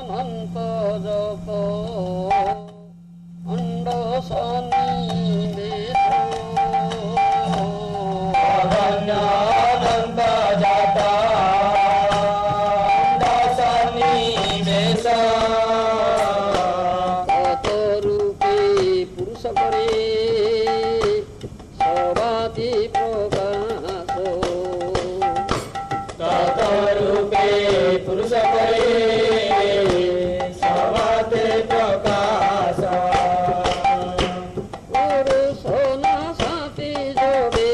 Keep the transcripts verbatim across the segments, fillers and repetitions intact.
ଅନନ୍ତ ଜପ ଅଣ୍ଡ ଶନି ବେଶ ଅନନ୍ତ ଜପ ଅଣ୍ଡ ଶନି ବେଶ ତତ ରୂପେ ପୁରୁଷ করে সবাতি প্রকাশ তত রূপে পুরুষ করে সবাতে প্রকাশ পুরুষ না সাথে যাবে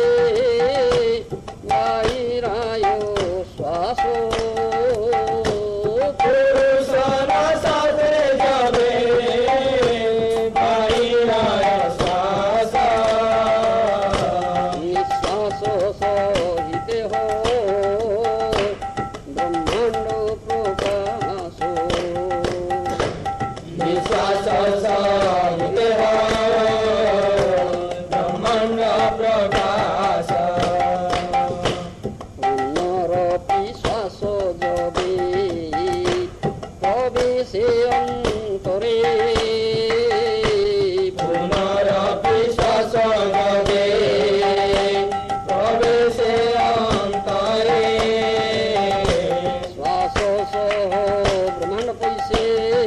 বাইরায় শ্বাস পুরুষ না সাথে যাবে বাইরায় শ্বাস নিঃশ্বাস সহিতে হয় ব্রহ্মাণ্ড প্রকাশ নিঃশ্বাস সহিতে ব্রহ্মাণ্ড প্রকাশ পুনরপি শ্বাস যবে প্রবেশে অন্তরে পুনরপি শ্বাস যবে প্রবেশে অন্তরে শ্বাস সহ ব্রহ্মাণ্ড পৈছে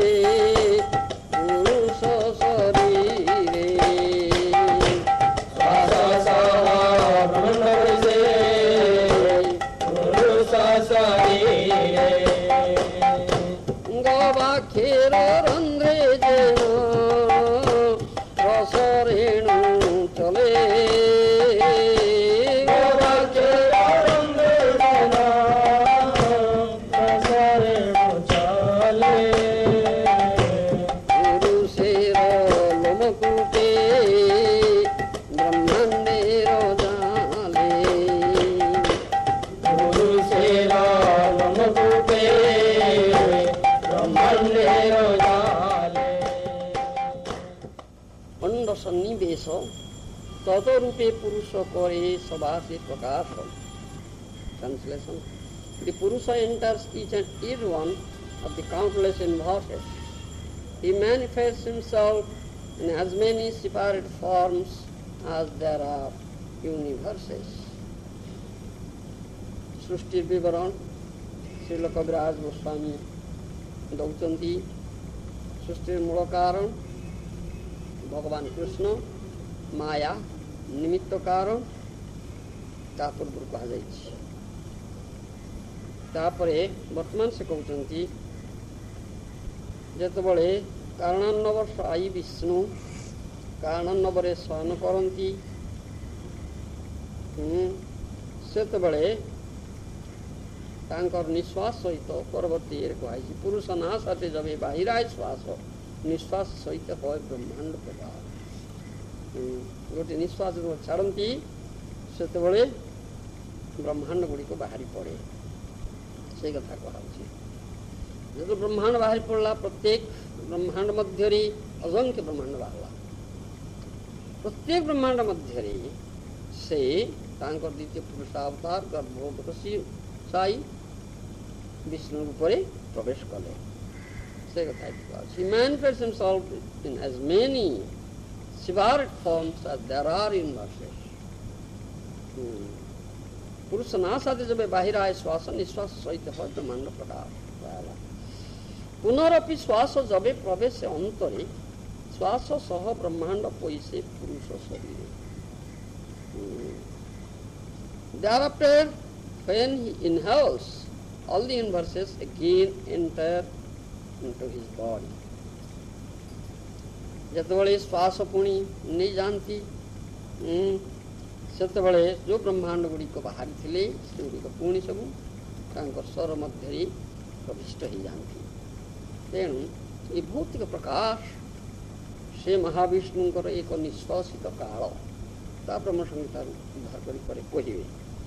পুরুষ শরীরে শ্বাস সহ ব্রহ্মাণ্ড পরিছে পুরুষ শরীরে গবাক্ষের রন্ধ্রে যেন রসরেণু চলে পুরুষের লোমকূপে ব্রহ্মাণ্ডের জালে পুরুষের লোমকূপে ব্রহ্মাণ্ডের জালে অণ্ড সন্নিবেশ তদরূপে পুরুষ করে সবাসে প্রকাশ translation The Purusha enters each and every one of the countless universes. He manifests himself in as many separate forms as there are universes. सृष्टि विवरण श्रील कविराज गोस्वामी दौचंती सृष्टि मूल कारण भगवान कृष्ण माया निमित्त कारण ता पूर्व कह तापरे वर्तमान से कहते जितेबले कारणान्नव आई विष्णु कारणान्नवरे शयन करती सेतबले तांकर निश्वास सहित परवर्ती कहुई पुरुष ना साथे जब बाहिराय श्वास निश्वास सहित है ब्रह्मांड प्रकार गोटे निश्वास जो छाड़ती से ब्रह्मांड गुड़िक बाहरी पड़े से कथा कहुच्छे जो ब्रह्मांड बाहरी पड़ा प्रत्येक ब्रह्मांड मध्य असंख्य ब्रह्मांड बाहर प्रत्येक ब्रह्मांड मध्य से तांकर द्वितीय पुरुषावतार गर्भवत साई विष्णु रूपे प्रवेश कले से कथा He manifests himself in as many separate forms as there are universes. पुरुष ना साथे जब बाहिर आए श्वास निश्वास सहित है ब्रह्मांड प्रकार पुनरअपि श्वास जब प्रवेश अंतरे श्वास सह ब्रह्मांड पैसे पुरुष शरीर thereafter when he inhales all the universes again enter into his body जतबले श्वास पुणी नहीं जानती सेतबले जो ब्रह्मांड गुड़िक बाहरी थे से गुड़िक पुणी सब स्वर मध्य प्रविष्ट हो जाती तेणु ये भौतिक प्रकाश से महाविष्णुंकर एक निश्वासित काल ता ब्रह्म संहितार उद्धार कर कहे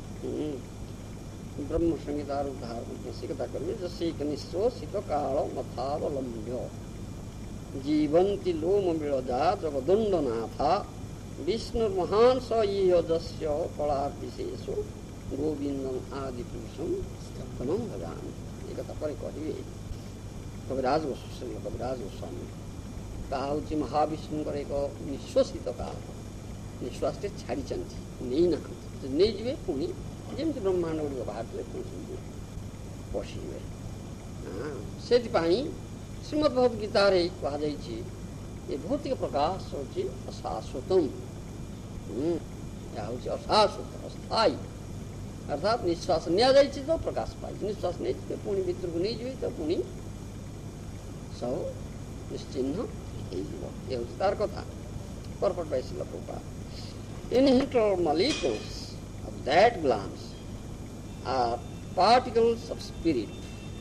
ब्रह्म संहितार उद्धार से कथा करेंगे जैसे एक निश्वासित काल मथावलंब्य जीवंती लोम बिलजा जगदंडनाथा विष्णु महान स यजस्य कलार विशेषो गोविंदम आदि पुरुषम तमम भजामि ये कथा पर कहे कविराज गोस्वामी कविराज गोस्वामी ତାହା ହେଉଛି ମହାବିଷ୍ଣୁଙ୍କର ଏକ ନିଶ୍ୱାସିତ କାଳ। ନିଶ୍ୱାସଟେ ଛାଡ଼ିଛନ୍ତି, ନେଇନାହାନ୍ତି। ନେଇଯିବେ ପୁଣି ଯେମିତି ବ୍ରହ୍ମାଣ୍ଡ ଗୁଡ଼ିକ ବାହାରିଲେ ପୁଣି ସେମିତି ପଶିଯିବେ। ସେଥିପାଇଁ ଶ୍ରୀମଦ୍ ଭଗବତ ଗୀତାରେ କୁହାଯାଇଛି ଏ ଭୌତିକ ପ୍ରକାଶ ହେଉଛି ଅଶାଶ୍ୱତମ। ଏହା ହେଉଛି ଅଶାଶ୍ୱତ, ଅସ୍ଥାୟୀ। ଅର୍ଥାତ୍ ନିଶ୍ୱାସ ନିଆଯାଇଛି ତ ପ୍ରକାଶ ପାଇଛି, ନିଶ୍ୱାସ ନେଇଯିବେ ପୁଣି ଭିତରକୁ ନେଇଯିବେ ତ ପୁଣି ସବୁ ନିଶ୍ଚିହ୍ନ ହେଇଯିବ। ଏ ହେଉଛି ତାର କଥା। Purport by Srila Prabhupada. Inherited molecules of that glance are particles of spirit,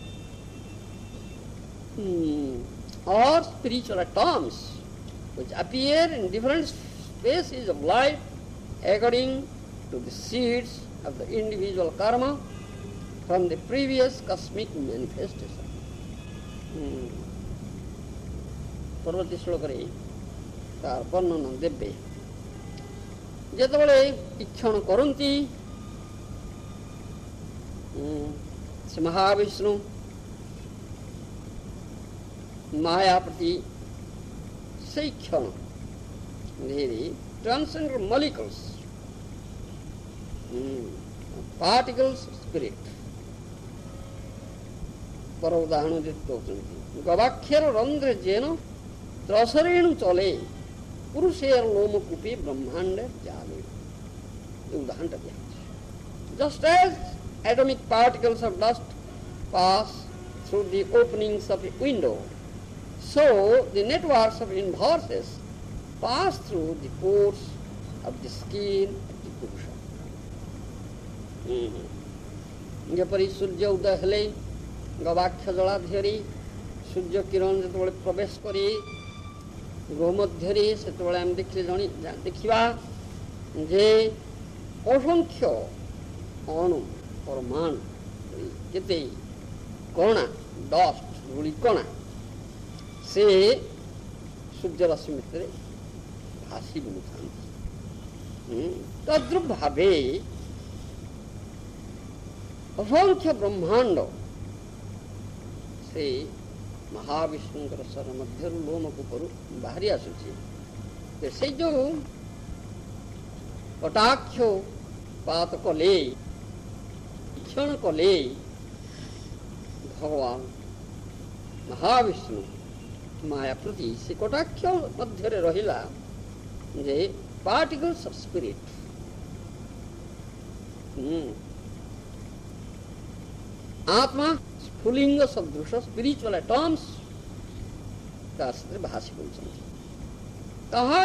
hmm. or spiritual atoms which appear in different spaces of life according to the seeds of the individual karma from the previous cosmic manifestation. Hmm. ପରବର୍ତ୍ତୀ ଶ୍ଳୋକରେ ତାର ବର୍ଣ୍ଣନ ଦେବେ। ଯେତେବେଳେ ଇକ୍ଷଣ କରନ୍ତି ସେ ମହାବିଷ୍ଣୁ ମାୟା ପ୍ରତି ସେଇ କ୍ଷଣ transcendent molecules, particles of spirit पर उदाहरण ଦେଉଛନ୍ତି। ଗବାକ୍ଷର ରନ୍ଧ୍ରେ ଯେନ ତ୍ରସରେଣୁ ଚଲେ ପୁରୁଷେର ଲୋମକୂପେ ବ୍ରହ୍ମାଣ୍ଡ ଜାଲେ। ଏ ଉଦାହରଣଟା ଦିଆହେଉଛି। Just as atomic particles of dust pass through the openings of a window, so the networks of universes pass through the pores of the skin of the Purusha. ଯେପରି ସୂର୍ଯ୍ୟ ଉଦୟ ହେଲେ ଗବାକ୍ଷ ଜଳାଧ୍ୟରେ ସୂର୍ଯ୍ୟ କିରଣ ଯେତେବେଳେ ପ୍ରବେଶ କରି ଗୃହ ମଧ୍ୟରେ ସେତେବେଳେ ଆମେ ଦେଖିଲେ ଜଣି ଦେଖିବା ଯେ ଅସଂଖ୍ୟ ଅଣୁ ପରମାଣୁ କେତେ କଣା ଡଷ୍ଟ ଧୂଳି କଣା ସେ ସୂର୍ଯ୍ୟ ରଶ୍ମି ଭିତରେ ଭାସି ବୁଲୁଥାନ୍ତି। ତଦ୍ରୁପ ଭାବେ ଅସଂଖ୍ୟ ବ୍ରହ୍ମାଣ୍ଡ ସେ ମହାବିଷ୍ଣୁଙ୍କର ଶର ମଧ୍ୟରୁ ଲୋମକୂପରୁ ବାହାରି ଆସୁଛି। ସେଇ ଯୋଉ କଟାକ୍ଷ ପାତ କଲେ କ୍ଷଣ କଲେ ଭଗବାନ ମହାବିଷ୍ଣୁ ମାୟା ପ୍ରତି ସେ କଟାକ୍ଷ ମଧ୍ୟରେ ରହିଲା ଯେ ପାର୍ଟିକଲ୍ସ ଅଫ୍ ସ୍ପିରିଟ୍, आत्मा स्फुलिंग सदृश स्पिरिचुअल एटम्स ତା ସେଥିରେ ଭାସି ବୁଲୁଛନ୍ତି। ତାହା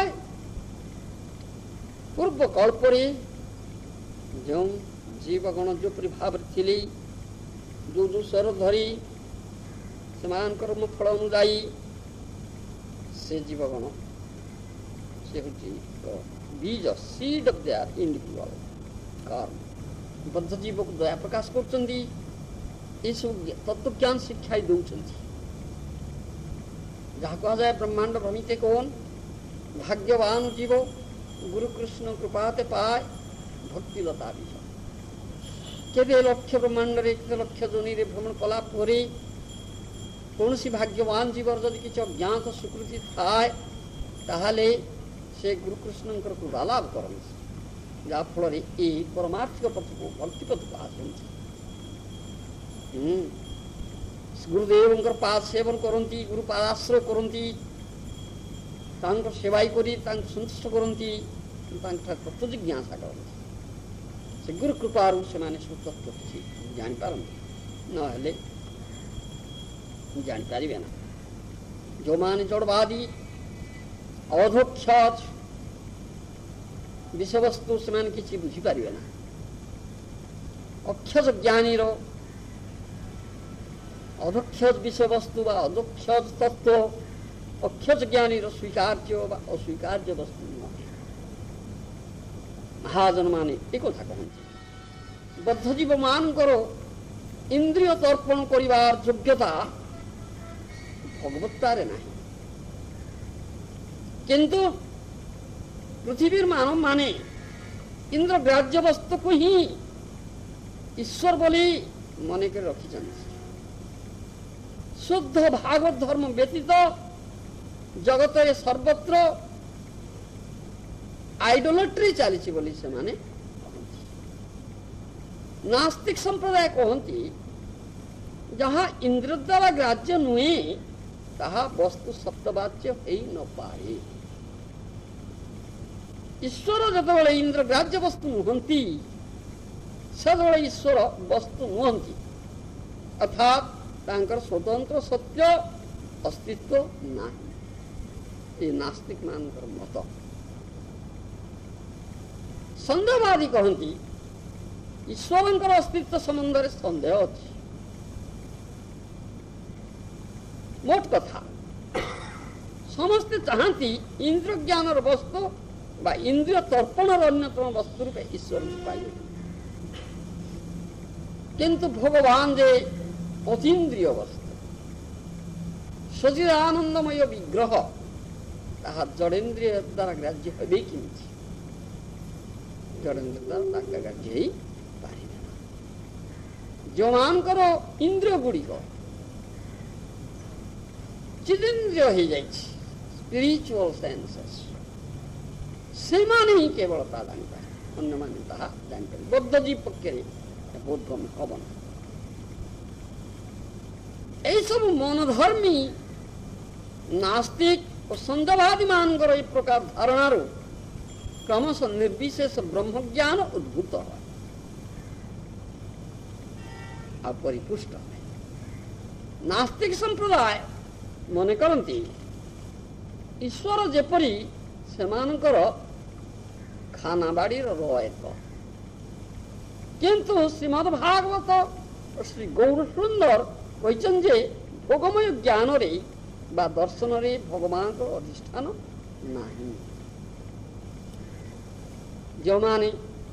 ପୂର୍ବ କଳ୍ପରେ ଯେଉଁ ଜୀବଗଣ ଯେପରି ଭାବରେ ଥିଲେ, ଯେଉଁ ଯେଉଁ ସ୍ୱର ଧରି ସେମାନଙ୍କର ଫଳ ଅନୁଯାୟୀ ସେ ଜୀବଗଣ ସେ ହେଉଛି ବୀଜ ସିଡ୍ ଅଫ୍ ଦେୟାର ଇଣ୍ଡିଭିଜୁଆଲ କର୍ମ। ବଦ୍ଧ ଜୀବକୁ ଦୟା ପ୍ରକାଶ କରୁଛନ୍ତି, ଏସବୁ ତତ୍ତ୍ୱଜ୍ଞାନ ଶିକ୍ଷାଇ ଦେଉଛନ୍ତି। ଯାହା କୁହାଯାଏ ବ୍ରହ୍ମାଣ୍ଡ ଭ୍ରମିତେ କୌନ, ଭାଗ୍ୟବାନ ଜୀବ ଗୁରୁକୃଷ୍ଣ କୃପାତେ ପାଏ ଭକ୍ତିଲତା ବିଜ। କେବେ ଲକ୍ଷ ବ୍ରହ୍ମାଣ୍ଡରେ କେତେ ଲକ୍ଷ ଜନିରେ ଭ୍ରମଣ କଲା ପରେ କୌଣସି ଭାଗ୍ୟବାନ ଜୀବର ଯଦି କିଛି ଅଜ୍ଞାତ ସ୍ୱୀକୃତି ଥାଏ ତାହେଲେ ସେ ଗୁରୁକୃଷ୍ଣଙ୍କର କୃପା ଲାଭ କରନ୍ତି, ଯାହାଫଳରେ ଏ ପରମାର୍ଥିକ ପଥକୁ ଭକ୍ତି ପଥକୁ ଆସନ୍ତି। ଗୁରୁଦେବଙ୍କର ପାଦ ସେବନ କରନ୍ତି, ଗୁରୁ ପାଦାଶ୍ରୟ କରନ୍ତି, ତାଙ୍କ ସେବାଇ କରି ତାଙ୍କୁ ସନ୍ତୁଷ୍ଟ କରନ୍ତି, ତାଙ୍କଠାରୁ ତତ୍ତ୍ୱ ଜିଜ୍ଞାସା କରନ୍ତି। ସେ ଗୁରୁ କୃପାରୁ ସେମାନେ ସୁତତ୍ତ୍ୱ କିଛି ଜାଣିପାରନ୍ତି, ନହେଲେ ଜାଣିପାରିବେ ନା। ଯେଉଁମାନେ ଜଡ଼ବାଦୀ ଅଧୋକ୍ଷ ବିଷୟବସ୍ତୁ ସେମାନେ କିଛି ବୁଝିପାରିବେ ନା। ଅକ୍ଷଜ ଜ୍ଞାନୀର ଅଧକ୍ଷଜ ବିଷୟବସ୍ତୁ ବା ଅଧକ୍ଷଜ ତତ୍ତ୍ୱ ଅକ୍ଷଜ ଜ୍ଞାନୀର ସ୍ୱୀକାର୍ଯ୍ୟ ବା ଅସ୍ୱୀକାର୍ଯ୍ୟ ବସ୍ତୁ ନୁହେଁ। ମହାଜନମାନେ ଏ କଥା କହନ୍ତି। ବଦ୍ଧଜୀବମାନଙ୍କର ଇନ୍ଦ୍ରିୟ ତର୍ପଣ କରିବାର ଯୋଗ୍ୟତା ଭଗବତ୍ତାରେ ନାହିଁ, କିନ୍ତୁ ପୃଥିବୀର ମାନବମାନେ ଇନ୍ଦ୍ରଗ୍ରାହ୍ୟ ବସ୍ତୁକୁ ହିଁ ଈଶ୍ୱର ବୋଲି ମନେକରି ରଖିଛନ୍ତି। शुद्ध भागवत धर्म व्यतीत जगत सर्वत्र आइडोलेट्री चली बोली से माने नास्तिक संप्रदाय कहती जहाँ इंद्र द्वारा ग्राह्य नुहे ताहा वस्तु सप्तवाच्य हो न पाए। ईश्वर जतबेले इंद्र ग्राह्य वस्तु नुहंती सदबेले ईश्वर वस्तु नुहंती अर्थात तांकर स्वतंत्र सत्य अस्तित्व नाही। ये नास्तिक मानकर मत। संदेहवादी कहती ईश्वर अस्तित्व संबंध में संदेह अच्छी। मोट कथा समस्ते चाहती इंद्र ज्ञान वस्तु बा इंद्रिय तर्पण अन्यतम वस्तु रूपे ईश्वर पाइबे किंतु भगवान जे अतीन्द्रिय वस्तु सचिदानंदमय विग्रह ताहा जड़ेन्द्रिय द्वारा ग्राह्य हेबे किमिति जड़ेन्द्रिय द्वारा ताका ग्राह्य ही पारिबे ना। जो मानकर इंद्रिय गुड़िक चिदिंद्रिय हो जाए स्पिरिचुअल सेंसेस से माने ही केवल ता जानिपारे अन्य माने ताहा जानिपारे बौद्ध जीव पक्षरे बोधगम्य हब ना। यही सब मनधर्मी नास्तिक और संदेहवादी मानकर एक प्रकार धारणार क्रमश निर्विशेष ब्रह्म ज्ञान उद्भूत है परिपुष्ट है। नास्तिक संप्रदाय मन करती ईश्वर जेपरी सेमानकर खाना बाड़ी रयत किंतु श्रीमद् भागवत और श्री गौर सुंदर कहते भोगमय ज्ञान रे बा दर्शन रे भगवान को अधिष्ठान नहीं। जो माने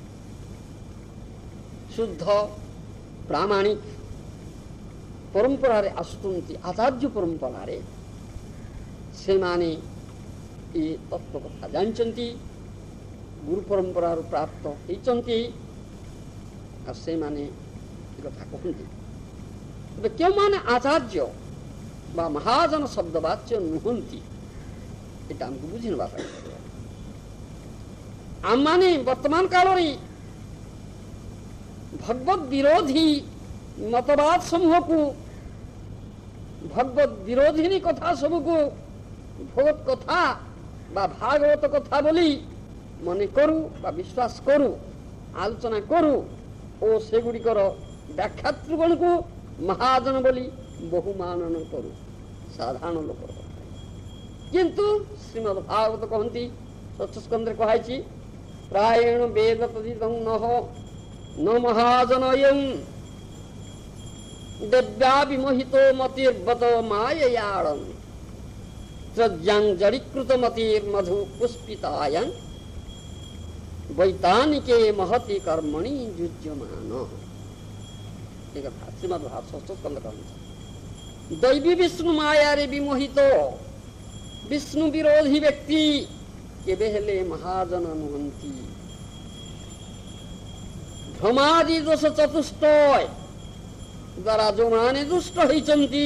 शुद्ध प्रामाणिक परंपरा रे आसुंती आचार्य परंपरा रे से माने ये तत्व कथा जानचंती गुरु परंपरा रू प्राप्त होइचंती और से माने कथा कहती तबे क्यों माने आचार्य बा महाजन शब्दवाच्य नुहंती एटा हमको बुझिनबा पड़े। आम माने वर्तमान काल रे भगवत विरोधी मतवाद समूह को भगवत विरोधी कथा सब को भगवत कथा बा भागवत कथा बोली मन करू बा विश्वास करू आलोचना करू और से गुड़िकर व्याख्यातृगण को महाजन बोली बहुमानन करू साधारण लोक किंतु श्रीमद् भागवत कहती षष्ठ कहुई प्रायण वेद तदिदं न महाजनयं देव्या विमोहितो मतिर्बत माययाड़ं त्रज्यां जड़ीकृत मतिर्मधु पुष्पितायं वैतानिके महति कर्मणि युज्यमान। श्रीमद् भागवत षष्ठ कहती दैवी विष्णु माया रे विमोहित विष्णु विरोधी व्यक्ति केबे हेले महाजन नुहंती। भ्रमादि दोष चतुष्टय द्वारा जो माने दुष्ट होइचंती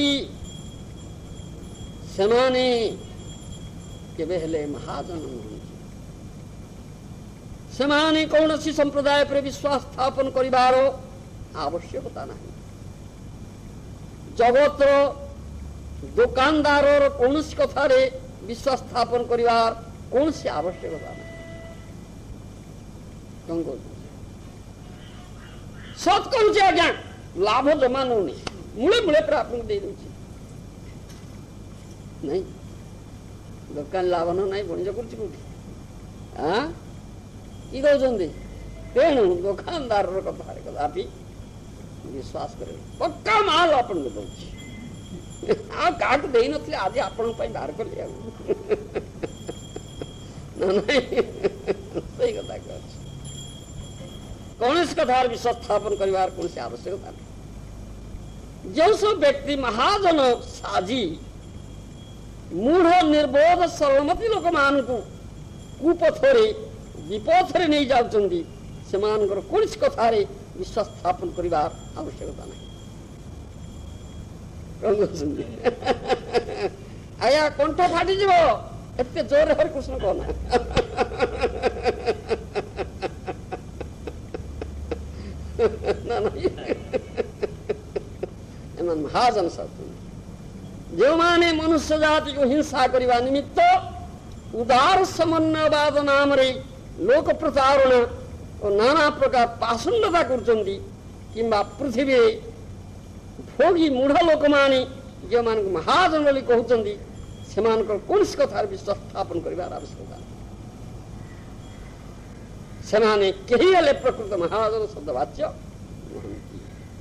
सेमाने केबे हेले महाजन नुहंती। सेमाने कौनसी संप्रदाय पर विश्वास स्थापन करिबार आवश्यकता नहीं। जगतर दुकानदार कौन कथार विश्वास स्थापन करिबार कौन सी आवश्यकता नहीं। सत कहूँ आज्ञा लाभ जमा नौनी मूले मूले पर आपको दे दूची नहीं दुकान लाभ न नहीं बणिज करुच्ची कौटी हाँ कि कहते तेणु दुकानदार कथा कदापि विश्वास करे पक्का माल आपन को दउची आ काट देई नथले आज आपन पई बाहर कर लिया ना नहीं सही कथा कहछ कौन इस कथार विश्वास स्थापन करिवार कौन से आवश्यकता नहीं। जो सब व्यक्ति महाजन साजी मूढ़ निर्बोध सरलमती लोक मान को कुपथरे विपथरे नहीं जाउचंदी सेमानकर कौन कथार विश्वास स्थापन करिवार आवश्यकता नहीं। କଣ କହୁଛନ୍ତି? ଆଜ୍ଞା କଣ୍ଠ ଫାଟିଯିବ ଏତେ ଜୋରରେ ହରିକୃଷ୍ଣ କହନା। ଏମାନେ ମହାଜନ ସାଧୁ ଯେଉଁମାନେ ମନୁଷ୍ୟ ଜାତିକୁ ହିଂସା କରିବା ନିମିତ୍ତ ଉଦାର ସମନ୍ୱୟବାଦ ନାମରେ ଲୋକ ପ୍ରଚାରଣା ଓ ନାନା ପ୍ରକାର ପାଷଣ୍ଡତା କରୁଛନ୍ତି କିମ୍ବା ପୃଥିବୀରେ ଭୋଗୀ ମୂଢ଼ ଲୋକମାନେ ଯେଉଁମାନଙ୍କୁ ମହାଜନ ବୋଲି କହୁଛନ୍ତି ସେମାନଙ୍କର କୌଣସି କଥାରେ ବିଶ୍ୱାସ ସ୍ଥାପନ କରିବାର ଆବଶ୍ୟକତା। ସେମାନେ କେହି ହେଲେ ପ୍ରକୃତ ମହାଜନ ଶବ୍ଦବାଚ୍ୟ ନୁହନ୍ତି।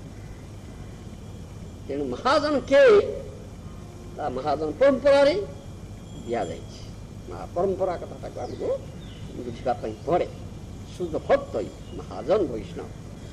ତେଣୁ ମହାଜନ କେ ତା ମହାଜନ ପରମ୍ପରାରେ ଦିଆଯାଇଛି। ପରମ୍ପରା କଥାଟାକୁ ଆମକୁ ବୁଝିବା ପାଇଁ ପଡ଼େ। ଶୁଦ୍ଧ ଭକ୍ତ ମହାଜନ ବୈଷ୍ଣବ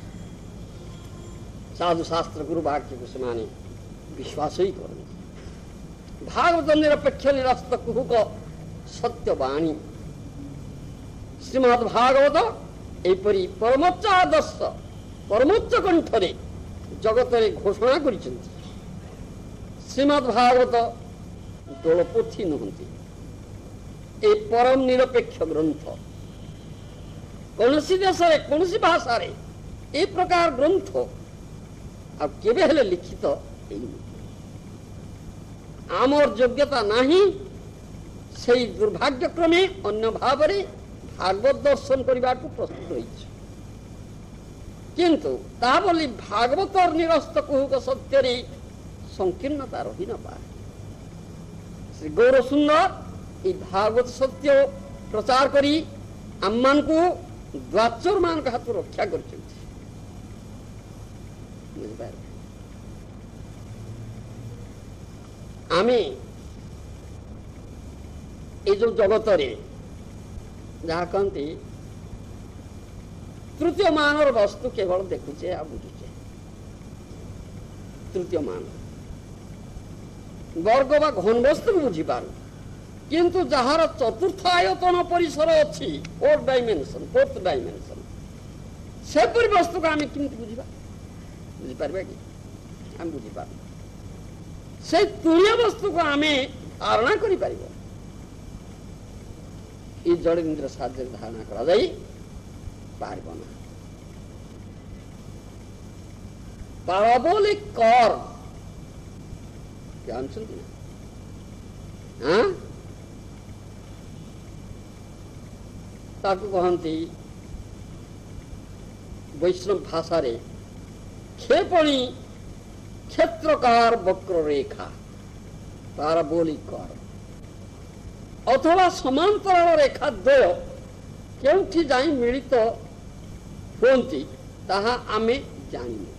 ସାଧୁ ଶାସ୍ତ୍ର ଗୁରୁ ବାକ୍ୟକୁ ସେମାନେ ବିଶ୍ୱାସ ହିଁ କରନ୍ତି। ଭାଗବତ ନିରପେକ୍ଷ ନିରସ୍ତ କୁହୁକ ସତ୍ୟବାଣୀ ଶ୍ରୀମଦ୍ ଭାଗବତ ଏପରି ପରମୋଚ୍ଚ ଆଦର୍ଶ ପରମୋଚ୍ଚ କଣ୍ଠରେ ଜଗତରେ ଘୋଷଣା କରିଛନ୍ତି। ଶ୍ରୀମଦ୍ ଭାଗବତ ଦୋଳପୋଥି ନୁହନ୍ତି, ଏ ପରମ ନିରପେକ୍ଷ ଗ୍ରନ୍ଥ। କୌଣସି ଦେଶରେ କୌଣସି ଭାଷାରେ ଏ ପ୍ରକାର ଗ୍ରନ୍ଥ ଆଉ କେବେ ହେଲେ ଲିଖିତ ହେଇନି। ଆମର ଯୋଗ୍ୟତା ନାହିଁ ସେଇ ଦୁର୍ଭାଗ୍ୟକ୍ରମେ ଅନ୍ୟ ଭାବରେ ଭାଗବତ ଦର୍ଶନ କରିବାକୁ ପ୍ରସ୍ତୁତ ହୋଇଛି। କିନ୍ତୁ ତା ବୋଲି ଭାଗବତର ନିରସ୍ତ କୁହୁକ ସତ୍ୟରେ ସଂକୀର୍ଣ୍ଣତା ରହି ନପାରେ। ଶ୍ରୀ ଗୌର ସୁନ୍ଦର এই ଭାଗବତ ସତ୍ୟ ପ୍ରଚାର କରି ଆମମାନଙ୍କୁ ଦ୍ୱାଚର ମାନଙ୍କ ହାତରୁ ରକ୍ଷା କରିଛନ୍ତି। ବୁଝିପାରିଲେ? ଆମେ এই ଯୋଉ ଜଗତରେ ଯାହା କହନ୍ତି ତୃତୀୟ ମାନର ବସ୍ତୁ କେବଳ ଦେଖୁଛେ ଆଉ ବୁଝୁଛେ। ତୃତୀୟ ମାନ ବର୍ଗ ବା ଘନ ବସ୍ତୁକୁ ବୁଝିପାରୁ, କିନ୍ତୁ ଯାହାର ଚତୁର୍ଥ ଆୟତନ ପରିସର ଅଛି, ଫୋର୍ଥ ଡାଇମେନସନ ଫୋର୍ଥ ଡାଇମେନସନ ସେପରି ବସ୍ତୁକୁ ଆମେ କେମିତି ବୁଝିବା? ବୁଝିପାରିବା କି? ଆମେ ବୁଝିପାରୁ সেই তুরীয় বস্তুকে আমি ধারণা করিপারিব। এই জড়েন্দ্র সাহায্যে ধারণা করা যাই পারিব না। পারাবোলিক কর জানছেন না? হ্যাঁ, তাকে কহନ୍ତି বৈষ্ণব ভাষারে ক্ষেপণী ক্ষেত্রকার বক্ররেখা পারাবোলিক কর অথবা সমান্তরাল রেখা দ্বয় কেউঠি যাই মিলিত ହୁଅନ୍ତି ତାହା ଆମେ ଜାଣିନୁ।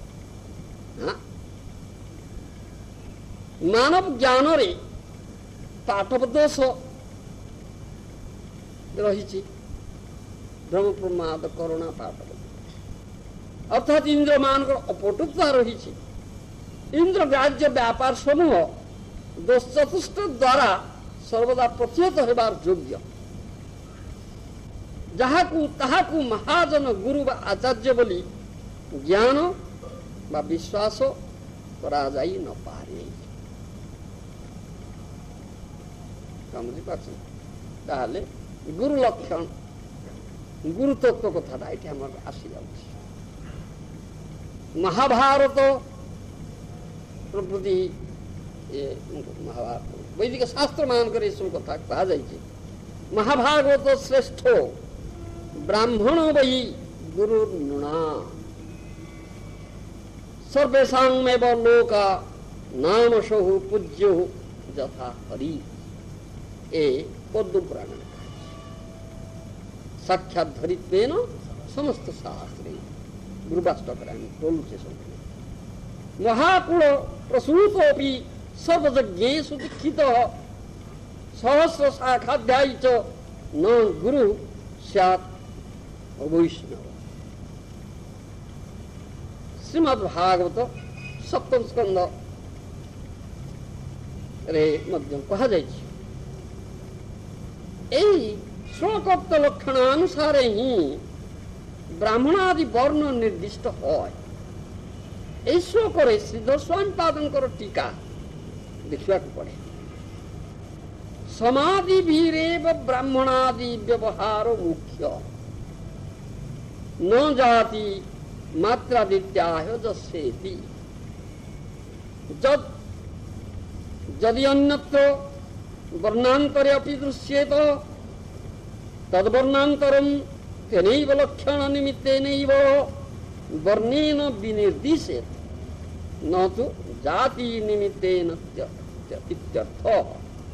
ମାନବ ଜ୍ଞାନରେ ପାଠବ ଦୋଷ ରହିଛି, ବ୍ରହ୍ମପ୍ରମାଦ କରୁଣା ପାଠବ, ଅର୍ଥାତ୍ ଇନ୍ଦ୍ର ମାନଙ୍କର ଅପଟୁତା ରହିଛି। ଇନ୍ଦ୍ର ଗ୍ରାହ୍ୟ ବ୍ୟାପାର ସମୂହ ଦୋଷ ଚତୁଷ୍ଟ ଦ୍ୱାରା ସର୍ବଦା ପ୍ରତିହତ ହେବାର ଯୋଗ୍ୟ। ଯାହାକୁ ତାହାକୁ ମହାଜନ ଗୁରୁ ବା ଆଚାର୍ଯ୍ୟ ବୋଲି ଜ୍ଞାନ ବା ବିଶ୍ୱାସ କରାଯାଇ ନପାରେ। ବୁଝିପାରୁଛନ୍ତି? ତାହେଲେ ଗୁରୁ ଲକ୍ଷଣ ଗୁରୁ ତତ୍ତ୍ୱ କଥାଟା ଏଠି ଆମର ଆସିଯାଉଛି। ମହାଭାରତ ପ୍ରଭୃତି ମହାଭାରତ ବୈଦିକ ଶାସ୍ତ୍ର ମାନଙ୍କରେ ଏସବୁ କଥା କୁହାଯାଇଛି। ମହାଭାଗବତ ଶ୍ରେଷ୍ଠ ବ୍ରାହ୍ମଣ ବହି ଗୁରୁ ନୃଣା ସର୍ବେଷାମେବ ଲୋକା ନାମ ସହୁ ପୂଜ୍ୟ ଯଥା ହରି। ଏ ପଦ୍ମ ପୁରାଣ ସାକ୍ଷାତ ଧରିତ୍ୱେନ ସମସ୍ତ ଶାସ୍ତ୍ରେ ଗୁରୁବାଷ୍ଟକରେ ଆମେ ବୋଲୁଛେ। ସବୁ ମହାକୁଳ ପ୍ରସୂତୋପି ସର୍ବଯଜ୍ଞେଷୁ ଦୀକ୍ଷିତ ସହସ୍ର ଶାଖାଧ୍ୟାୟୀ চ ন গুরু স্যাৎ অবৈষ্ণব। ଶ୍ରୀମଦ୍ ଭାଗବତ ସପ୍ତମ ସ୍କନ୍ଧ ରେ ମଧ୍ୟ କୁହାଯାଇଛି। এই শ্লোকোক্ত লক্ষণানুসারে ହିଁ ବ୍ରାହ୍ମଣ ଆଦି ବର୍ଣ୍ଣ ନିର୍ଦ୍ଦିଷ୍ଟ হয়। এই ଶ୍ଳୋକରେ ଶ୍ରୀଧର ସ୍ୱାମୀପାଦଙ୍କର ଟୀକା ଦେଖିବାକୁ ପଡେ। ସମାଧି ଭୀରେବ ବ୍ରାହ୍ମଣାଦି ବ୍ୟବହାର ମୁଖ୍ୟ ନ ଜାତି ମାତ୍ରାଦିତ୍ୟାହ ଯସ୍ୟେତି ଯଦ୍ ଯଦି ଅନ୍ୟତ୍ର ବର୍ଣ୍ଣାନ୍ତରେ अपि ଦୃଶ୍ୟेत तद्वर्णान्तरं तेनैव लक्षण निमित्तेनैव वर्णेन विनिर्दिशेत न तु जाति निमित्तेन इत्यर्थः।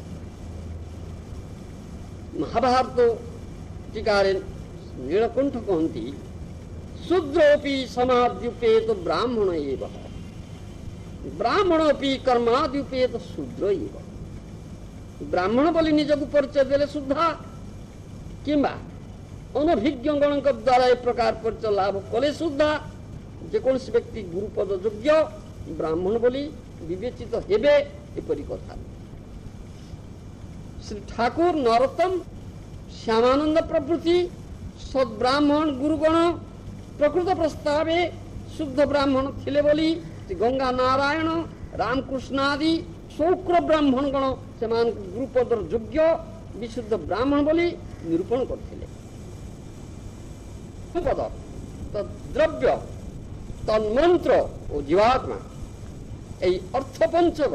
महाभारत टीकारे नीलकंठ कहती शूद्रोपि समाद्युपेत ब्राह्मण एव ब्राह्मणोपि कर्माद्युपेत शूद्र एव। ब्राह्मण बोली निजक परिचय देले शुद्धा किंबा अनभिज्ञ गणक द्वारा एक प्रकार परिचय लाभ कले शुद्धा जेकोसी व्यक्ति गुरुपद योग्य ब्राह्मण बोली विवेचित हेबे एपरि कथा। श्री ठाकुर नरोत्तम श्यामानंद प्रभृति सद्ब्राह्मण गुरुगण प्रकृत प्रस्तावे शुद्ध ब्राह्मण थिले बोली गंगा नारायण रामकृष्ण आदि शौक्र ब्राह्मण गण से गुरुपदर योग्य विशुद्ध ब्राह्मण बोली निरूपण करथिले। पद तद्द्रव्य तन्मंत्र और जीवात्मा यही अर्थ पंचक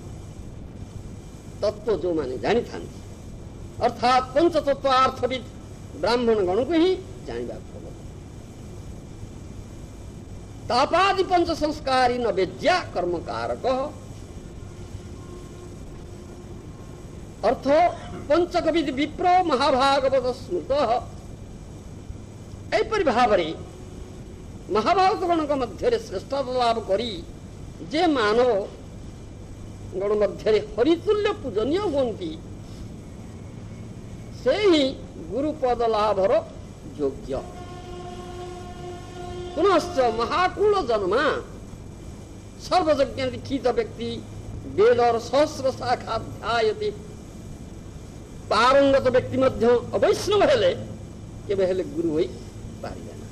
तत्व जो माने जानी था अर्थात पंचतत्वार्थविद ब्राह्मण गण को ही जानिबा पड़ो। तापादि पंच संस्कारी न वेद्या कर्मकारक अर्थ पंचकविद विप्र महाभागवत स्मृत एपरि भावरे महाभारत गणक मध्य श्रेष्ठता लाभ करी जे मानव गण मध्य हरितुल्य पूजनीय हुंती से ही गुरुपद लाभर योग्य। पुनश्च महाकूल जन्मा सर्वज्ञ दीक्षित व्यक्ति वेदर सहस्र शाखा ध्यायति पारंगत व्यक्ति मध्य अवैष्णव हेले केबे हेले गुरु होई पारिबे ना।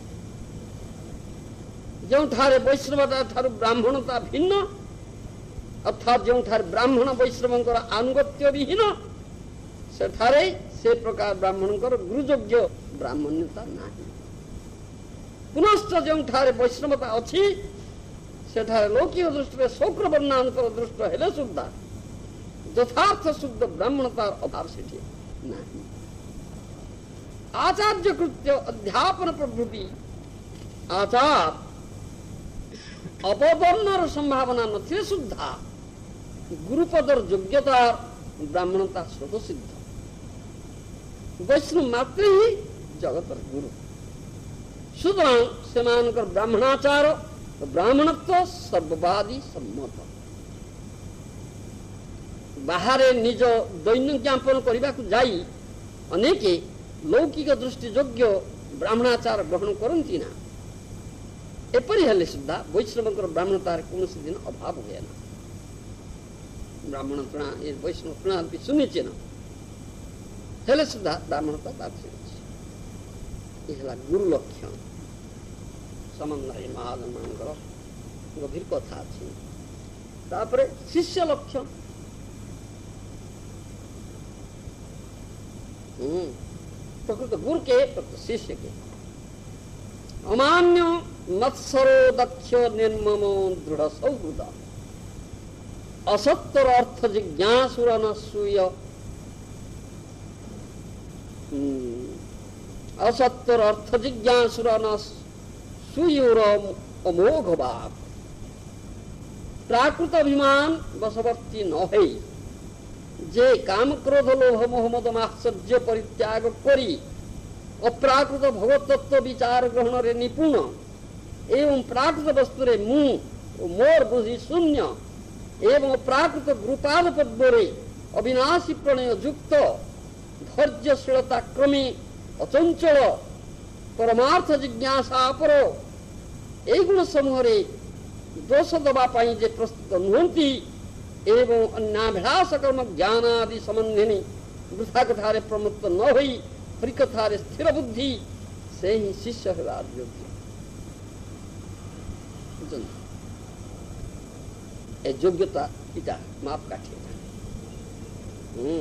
जो ठारे वैष्णवता ठारू ब्राह्मणता भिन्न अर्थात जो ठारे ब्राह्मण वैष्णवंकर आनुगत्य विहीन से ठारे से प्रकार ब्राह्मणंकर गुरुयोग्य ब्राह्मण्यता नाही। पुनश्च जो ठारे वैष्णवता अछि से ठारे लौकिक दृष्टि शौक्र वर्णांतर दृष्ट हेले सुद्धा यथार्थ शुद्ध ब्राह्मणतार अभाव सेठी नाही। आचार्य कृत्य अध्यापन प्रभृति आचार अपवर्णर संभावना नथिले सुद्धा गुरुपदर योग्यता ब्राह्मणता स्वतः सिद्ध। वैष्णव मात्र ही जगतर गुरु सुतरां सेमानकर ब्राह्मणाचार ब्राह्मणत्व सर्ववादी सम्मत। बाहरे निज दैनिक ज्ञापन करने को जाई अनेके लौकिक दृष्टि योग्य ब्राह्मणाचार ग्रहण करती ना एपरि हेले सुद्धा वैष्णव ब्राह्मणतार कौन दिन अभाव हुए ना। ब्राह्मण तृणा ये वैष्णव तृणा सुनिचे न हेले सुद्धा ब्राह्मणता दाक्षिण गुरु लक्षण समन्वय महाजन गभीर कथा अच्छी। तापरे शिष्य लक्षण प्रकृत गुरु के प्रकृत शिष्य के अमान्य मत्सरो दक्ष निर्ममो दृढ़ सौहृद असत्तर अर्थ जिज्ञासुर न सूय असत्तर अर्थ जिज्ञासुर न सूयोर अमोघ भाव प्राकृत अभिमान वशवर्ती न है जे काम क्रोध लोभ मोह मद मात्सर्य परित्याग करी अप्राकृत भगवतत्व विचार ग्रहण रे निपुण एवं प्राकृत वस्तु रे मु मोर बुझी शून्य एवं प्राकृत गुरुपाद पद्मरे अविनाशी प्रणय युक्त धैर्यशीलता क्रमे अचंचल परमार्थ जिज्ञासा पर ए गुण समूह दोष दबा जे प्रस्तुत नुहंती एवं अन्याभिलाष कर्म ज्ञान आदि संबंधिनी वृथा कथारे प्रमुक्त न होई हरिकथारे स्थिर बुद्धि से ही शिष्य हेबार योग्य। ए योग्यता इटा मापकाठी हम्म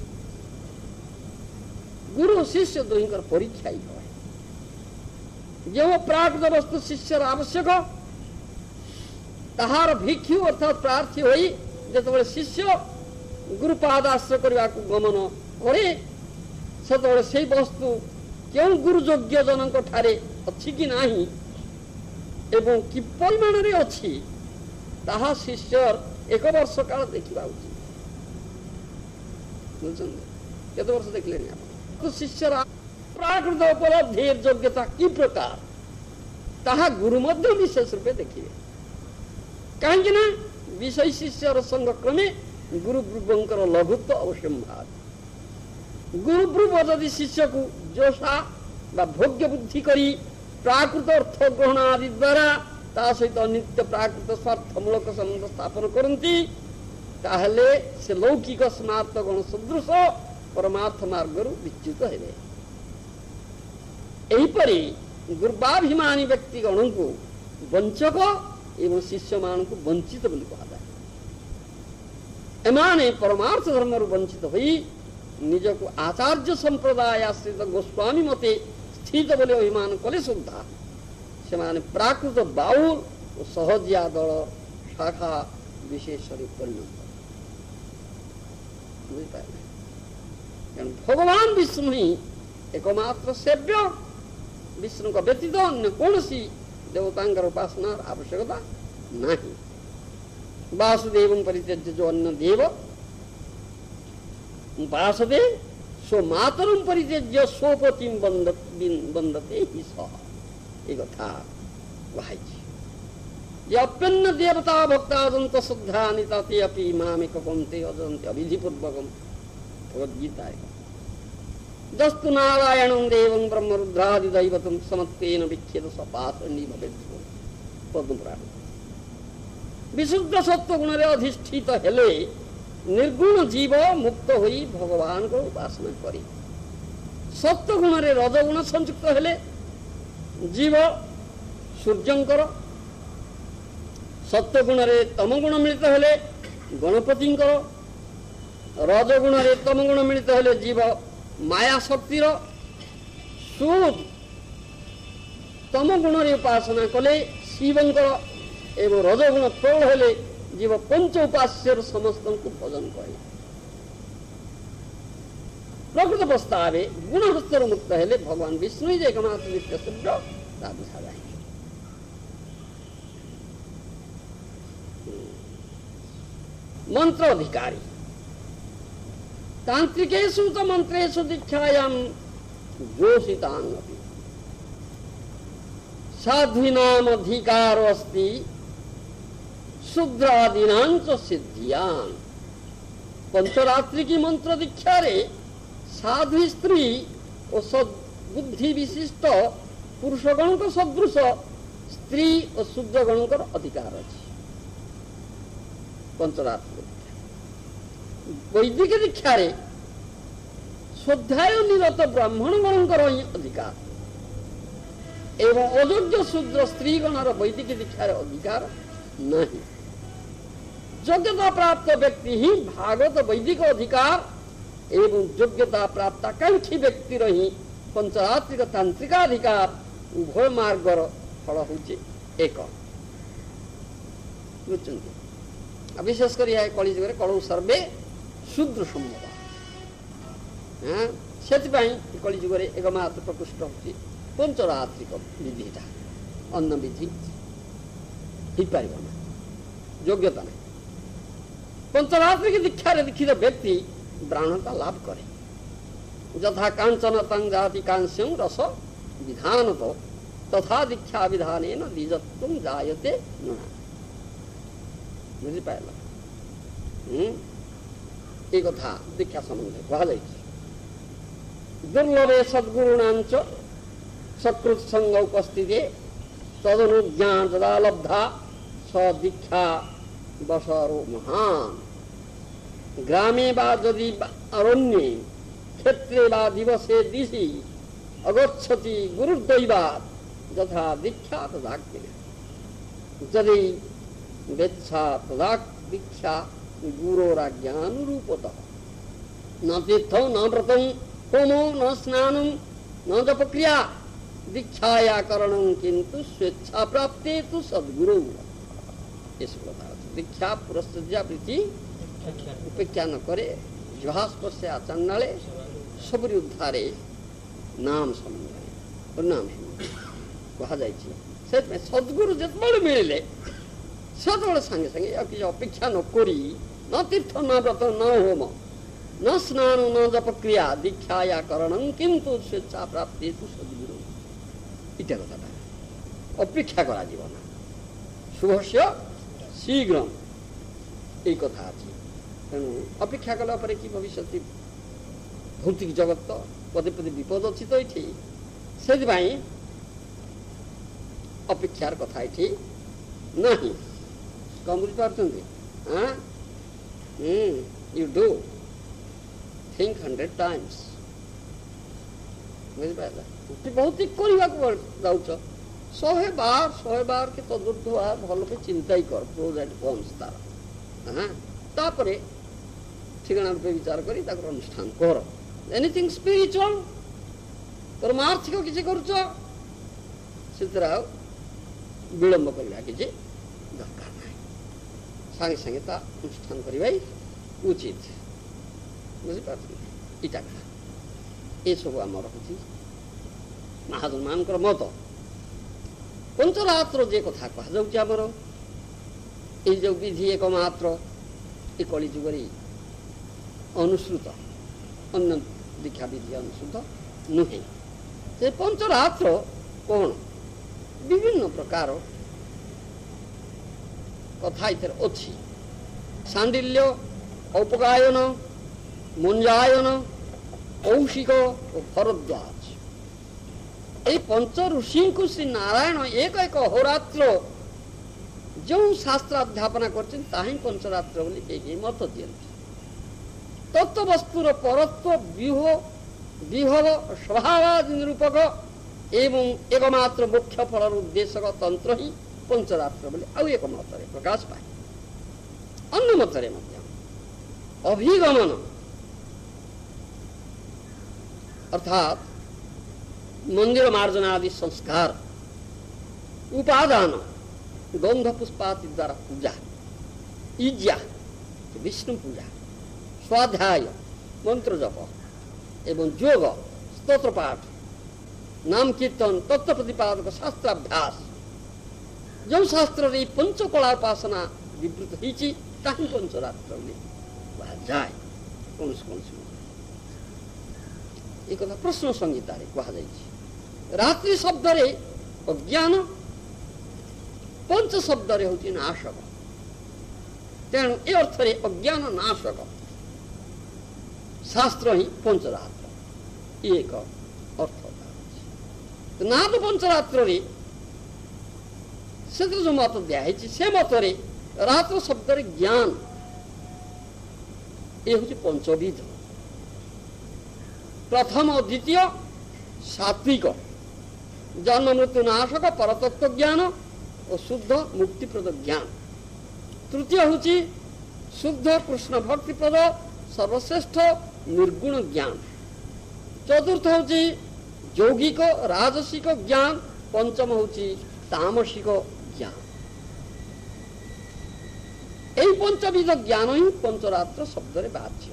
गुरु शिष्य दुईकर परीक्षा ही है जो प्राकृत वस्तु शिष्यर आवश्यक ताहार भिक्षु अर्थात प्रार्थी होई जेतबेले शिष्य गुरुपाद आश्रय करने को गमन करे सेतबेले से वस्तु क्यों गुरु योग्य जनक ठारे अच्छी कि नाही एवं कि परिमाण रे अच्छी ताहा शिष्यर एक वर्ष काल देखा उचित केते वर्ष देखले तो शिष्यर प्राकृत उपलब्धि योग्यता कि प्रकार ताहा गुरु मध्य विशेष रूपे देखिए कहीं ना विषय शिष्यर संग क्रमे गुरु ब्रुवंकर लघुत्व अवश्यंभात गुरु ब्रुव यदि शिष्य को जोशा बा भोग्य बुद्धि करी प्राकृत अर्थ ग्रहण आदि द्वारा ता सहित नित्य प्राकृत स्वार्थमूलक संबंध स्थापन करती ताहले से लौकिक स्मार्त गण सदृश परमार्थ मार्गरु विच्युत हेबे एहीपरि गुरुवाभिमानी व्यक्ति गण को वंचक एवं शिष्य मान को वंचित बोली कहा जाए एमाने परमार्थ धर्म वंचित हुई निज को आचार्य संप्रदाय आश्रित गोस्वामी मते स्थित बोले अभिमान कले सुधा से माने प्राकृत बाउल और सहजिया दल शाखा विशेष परिणत भगवान विष्णु ही एकमात्र सेव्य विष्णु का व्यतीत अन्य कौन सी देवतांकर उपासना आवश्यकता नहीं वासुदेव परित्यज्य जो अन्य देव वासुदेव सो मातरम परित्यज्य सोपतिम बंदते ही सह एक था वही अप्यन्न देवता भक्ता अजंत श्रद्धानिता ते अपि मामेक कौन्ते अजंते अविधिपूर्वकम भगवद्गीता दस्तु नारायणं देवं ब्रह्मरुद्रादि दैवतं समत्तेन विख्यत सपासनी भवेत् पद्मपुराण विशुद्ध सत्व गुण रे अधिष्ठित हेले निर्गुण जीव मुक्त होई भगवान को उपासना करी सत्व गुण रे रजगुण संयुक्त हेले जीव सूर्यंकर सत्व गुण रे तम गुण मिलित हेले गणपतिंकर रजगुण रे तम गुण मिलित हेले जीव माया शक्तिर सूद तम गुण रे उपासना कले शिवंकर एवं रजगुण प्रबल हेले जीव पंच उपास्य समस्त को भजन करे प्रकृत प्रस्ताव गुणहस्तर मुक्त हेले भगवान विष्णु ही एकमात्र नित्य शुद्ध बुझा जाए मंत्र अधिकारी तांत्रिकेषु तो मंत्रेषु दीक्षायां जोषितांगपि साध्वीनाम अधिकारो अस्ति शूद्रादीनां च सिद्धियां पंचरात्रि की मंत्र दीक्षा रे साध्वी स्त्री और सद्बुद्धि विशिष्ट पुरुषगण को सदृश स्त्री और शूद्रगण अधिकार अच्छी पंचरात्रि वैदिक दीक्षा रे स्वाध्याय निरत ब्राह्मण गणकर अधिकार एवं अयोग्य शूद्र स्त्री गणर वैदिक दीक्षा रे अधिकार नहीं योग्यता प्राप्त व्यक्ति ही भागवत वैदिक अधिकार एवं योग्यता प्राप्त आकांक्षी व्यक्ति रही पंचरात्रिक तांत्रिकाधिकार उभय मार्गर फल होचे एक बुझुचंती विशेष कर कली जुग कलौ सर्वे शूद्र सम्भव हाँ से कली जुग एकमात्र प्रकृष्ट होची पंचरात्रिक विधिटा अन्न विधि हो पार योग्यता नहीं पंचरात्रिक दीक्षा दीक्षित व्यक्ति ब्राह्मणता लाभ करे यथा कांचन तंग जाति कांस्यं रस विधान तो तथा दीक्षा विधान द्विजत्व जायते नृणा बुझी पाइल एक कथा दीक्षा संबंध कह दुर्लभे सद्गुरूणां च सकृत संग उपस्थिते तदनुज्ञान तदा लब्धा स दीक्षा बसरो महान ग्रामे वा यदि अरण्ये क्षेत्रे वा दिवसे दिशि अगच्छति गुरुदैवात् यथा दीक्षा तथा यदि वेत्सा तदा दीक्षा गुरोराज्ञानुरूपतः न तीर्थो न व्रतं होमो न स्नानं न जपक्रिया दीक्षाया करणं किंतु स्वेच्छा प्राप्ते तो सद्गुरु। इस प्रकार दीक्षा पुरस्त्या प्रीति उपेक्षा न करे जुहास्पर्शे आचरणाले सबरी उद्धारे नाम सम्मान नाम कह जाए सद्गुरु जिते मिले से सागे सागे किसी अपेक्षा न करी न तीर्थ न व्रत न होम न स्नान न जपक्रिया दीक्षाया करणं किंतु स्वेच्छा प्राप्ति तो सद्गुरु इटा कथा अपेक्षा करा जीवन शुभस्य शीघ्र ये कथा अच्छी तेणु अपेक्षा कला कि भविष्य भौतिक जगत तो पदे पदे विपद अच्छी तो ये से अपेक्षार कथा ये नहीं कम बुझी हाँ you do think hundred times बुझिपार भौतिक करने जाऊच शहे बार शहे बार के तदुर्ध बार भल पे चिंता ही कर प्रोज एंड कॉन्स तार हाँ तापरे ठिकाना रूपे विचार करी ताकर अनुष्ठान कर एनीथिंग स्पिरिचुअल परमार्थिक किसी करुच से विलंब करवा किसी दरकार ना सांगे सांगे ता अनुष्ठान करवा उचित बुझीपार इटा ये सब आम रखुची महाजन मान मत पंचरात्र जे कथा कह जामर ये जो विधि एकमात्र ये कलिजुगरी अनुसृत अन्य दीक्षा विधि अनुसृत नुहे से पंचरात्र कौन विभिन्न प्रकार कथा इतर अच्छी सांडिल्य औपगायन मुंजायन कौशिक और भरद्वाज ये पंच ऋषि को श्री नारायण एक एक अहोरात्र जो शास्त्राध्यापना करछन ताही पंचरात्र बोली के मत दियंती तत्व वस्तुर परत्व व्यूह विभव स्वभावादि निरूपक एवं एकमात्र मुख्य फलर उद्देश्यक तंत्र ही पंचरात्र बोले आउ एक मतरे प्रकाश पाए अन्य मतरे अभिगमन अर्थात मंदिर मार्जन आदि संस्कार उपादान गंध पुष्पादि द्वारा पूजा ईज्या विष्णु पूजा स्वाध्याय मंत्र जप एवं योग स्तोत्र पाठ नाम कीर्तन तत्व प्रतिपादक शास्त्राभ्यास जो शास्त्र पंचकला उपासना विवृत होती पंचरात्र जाए कौन कौन एक प्रश्न संहिता कह रात्रि शब्द अज्ञान पंच शब्द हूँ नाशक तेणु ए अर्थ अज्ञान नाशक शास्त्र ही पंचरात्र एक अर्थ ना तो पंचरात्र से जो मत दिखाई से मत रात्र शब्द ज्ञान ये हूँ पंचविध प्रथम और द्वितीय सात्विक जन्म मृत्यु नाशक परतत्व ज्ञान और शुद्ध मुक्तिप्रद ज्ञान तृतीय हूँ शुद्ध कृष्ण भक्तिप्रद सर्वश्रेष्ठ निर्गुण ज्ञान चतुर्थ हूँ यौगिक राजसिक ज्ञान पंचम हूँ तामसिक ज्ञान यही पंचविध ज्ञान ही पंचरात्र शब्द बाध्य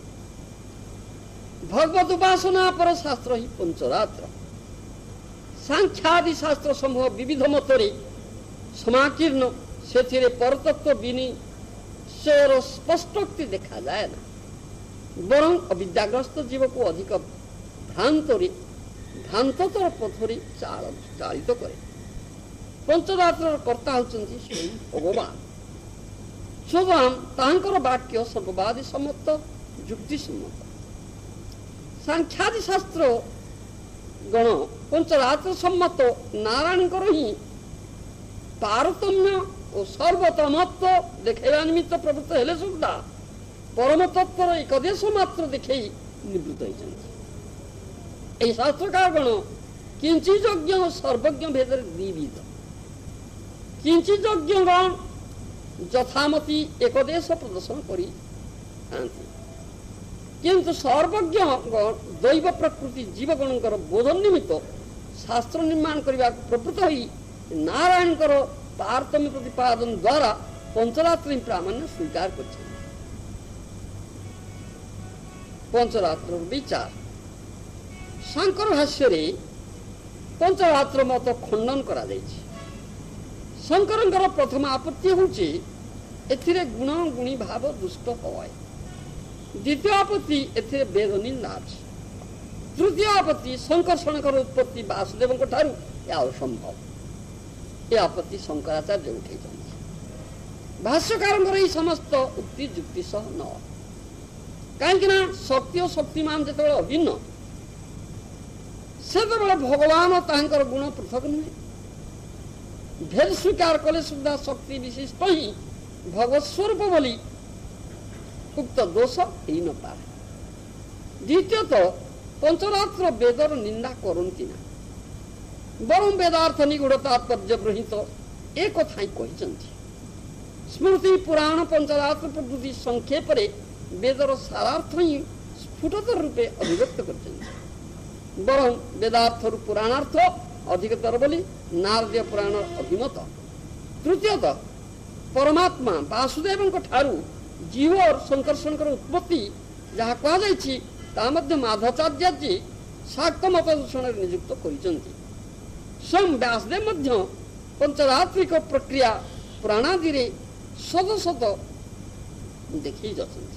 भगवत उपासना पर शास्त्र ही पंचरात्र सांख्यादि शास्त्र समूह विविध मतरे समाकीर्ण से परतत्व विनिश्चय स्पष्टोक्ति देखा जाए ना बरं अविद्याग्रस्त जीव को अधिक भ्रांतरी भ्रांतर पथरी चालित करे पंचरात्र कर्ता होती स्वयं भगवान स्वयं तांकर वाक्य सर्ववादी सम्मत युक्ति सम्मत सांख्यादि शास्त्र गण पंचरात्र सम्मत नारायण ही तारतम्य और सर्वतमत्व देखा निमित्त प्रवृत्त हेले सुधा परम तत्वर एकदेश मात्र देखे निवृत्त होती शास्त्रकार गण किंचिज्ञ और सर्वज्ञ भेद द्विविध किंचिज्ञ गण ଯଥାମତି ଏକଦେଶ ପ୍ରଦର୍ଶନ କରିଥାନ୍ତି। କିନ୍ତୁ ସର୍ବଜ୍ଞ ଦୈବ ପ୍ରକୃତି ଜୀବଗଣଙ୍କର ବୋଧ ନିମିତ୍ତ ଶାସ୍ତ୍ର ନିର୍ମାଣ କରିବାକୁ ପ୍ରବୃତ୍ତ ହୋଇ ନାରାୟଣଙ୍କର ତାରତମ୍ୟ ପ୍ରତିପାଦନ ଦ୍ୱାରା ପଞ୍ଚରାତ୍ରି ପ୍ରାମାଣ୍ୟ ସ୍ୱୀକାର କରିଛନ୍ତି। ପଞ୍ଚରାତ୍ର ବିଚାର ଶଙ୍କର ଭାଷ୍ୟରେ ପଞ୍ଚରାତ୍ର ମତ ଖଣ୍ଡନ କରାଯାଇଛି। ଶଙ୍କରଙ୍କର ପ୍ରଥମ ଆପତ୍ତି ହେଉଛି ଏଥିରେ ଗୁଣ ଗୁଣୀ ଭାବ ଦୁଷ୍ଟ ହୁଏ। ଦ୍ୱିତୀୟ ଆପତ୍ତି ଏଥିରେ ବେଦ ନିନ୍ଦା ଅଛି। ତୃତୀୟ ଆପତ୍ତି ଶଙ୍କର୍ଷଣଙ୍କର ଉତ୍ପତ୍ତି ବାସୁଦେବଙ୍କ ଠାରୁ ଏହା ଅସମ୍ଭବ। ଏ ଆପତ୍ତି ଶଙ୍କରାଚାର୍ଯ୍ୟ ଉଠେଇଛନ୍ତି। ଭାଷ୍ୟକାରଙ୍କର ଏହି ସମସ୍ତ ଉକ୍ତି ଯୁକ୍ତି ସହ ନ, କାହିଁକି ନା ଶକ୍ତି ଓ ଶକ୍ତିମାନ ଯେତେବେଳେ ଅଭିନ୍ନ ସେତେବେଳେ ଭଗବାନ ତାଙ୍କର ଗୁଣ ପୃଥକ ନୁହେଁ। ଭେଦ ସ୍ୱୀକାର କଲେ ସୁଦ୍ଧା ଶକ୍ତି ବିଶିଷ୍ଟ ହିଁ ଭଗବତ ସ୍ୱରୂପ ବୋଲି ଉକ୍ତ ଦୋଷ ହେଇନପାରେ। ଦ୍ୱିତୀୟତଃ ପଞ୍ଚରାତ୍ର ବେଦର ନିନ୍ଦା କରନ୍ତି ନା, ବରଂ ବେଦାର୍ଥ ନିଗୁଢ଼ ତାତ୍ପର୍ଯ୍ୟ ଗୃହୀତ ଏ କଥା ହିଁ କହିଛନ୍ତି। ସ୍ମୃତି ପୁରାଣ ପଞ୍ଚରାତ୍ର ପ୍ରଭୃତି ସଂକ୍ଷେପରେ ବେଦର ସାରାର୍ଥ ହିଁ ସ୍ଫୁଟତର ରୂପେ ଅଭିବ୍ୟକ୍ତ କରିଛନ୍ତି। ବରଂ ବେଦାର୍ଥରୁ ପୁରାଣାର୍ଥ ଅଧିକତର ବୋଲି ନାରଦୀୟ ପୁରାଣ ଅଭିମତ। ତୃତୀୟତଃ ପରମାତ୍ମା ବାସୁଦେବଙ୍କ ଠାରୁ ଜୀବ ଶଙ୍କର୍ଷଣଙ୍କର ଉତ୍ପତ୍ତି ଯାହା କୁହାଯାଇଛି ତାହା ମଧ୍ୟ ମାଧବାଚାର୍ଯ୍ୟ ଶାକ୍ତ ମତ ଦୂଷଣରେ ନିଯୁକ୍ତ କରିଛନ୍ତି। ସ୍ୱୟଂ ବ୍ୟାସଦେବ ମଧ୍ୟ ପଞ୍ଚରାତ୍ରିକ ପ୍ରକ୍ରିୟା ପୁରାଣାଦିରେ ଶତ ଶତ ଦେଖେଇ ଯାଉଛନ୍ତି।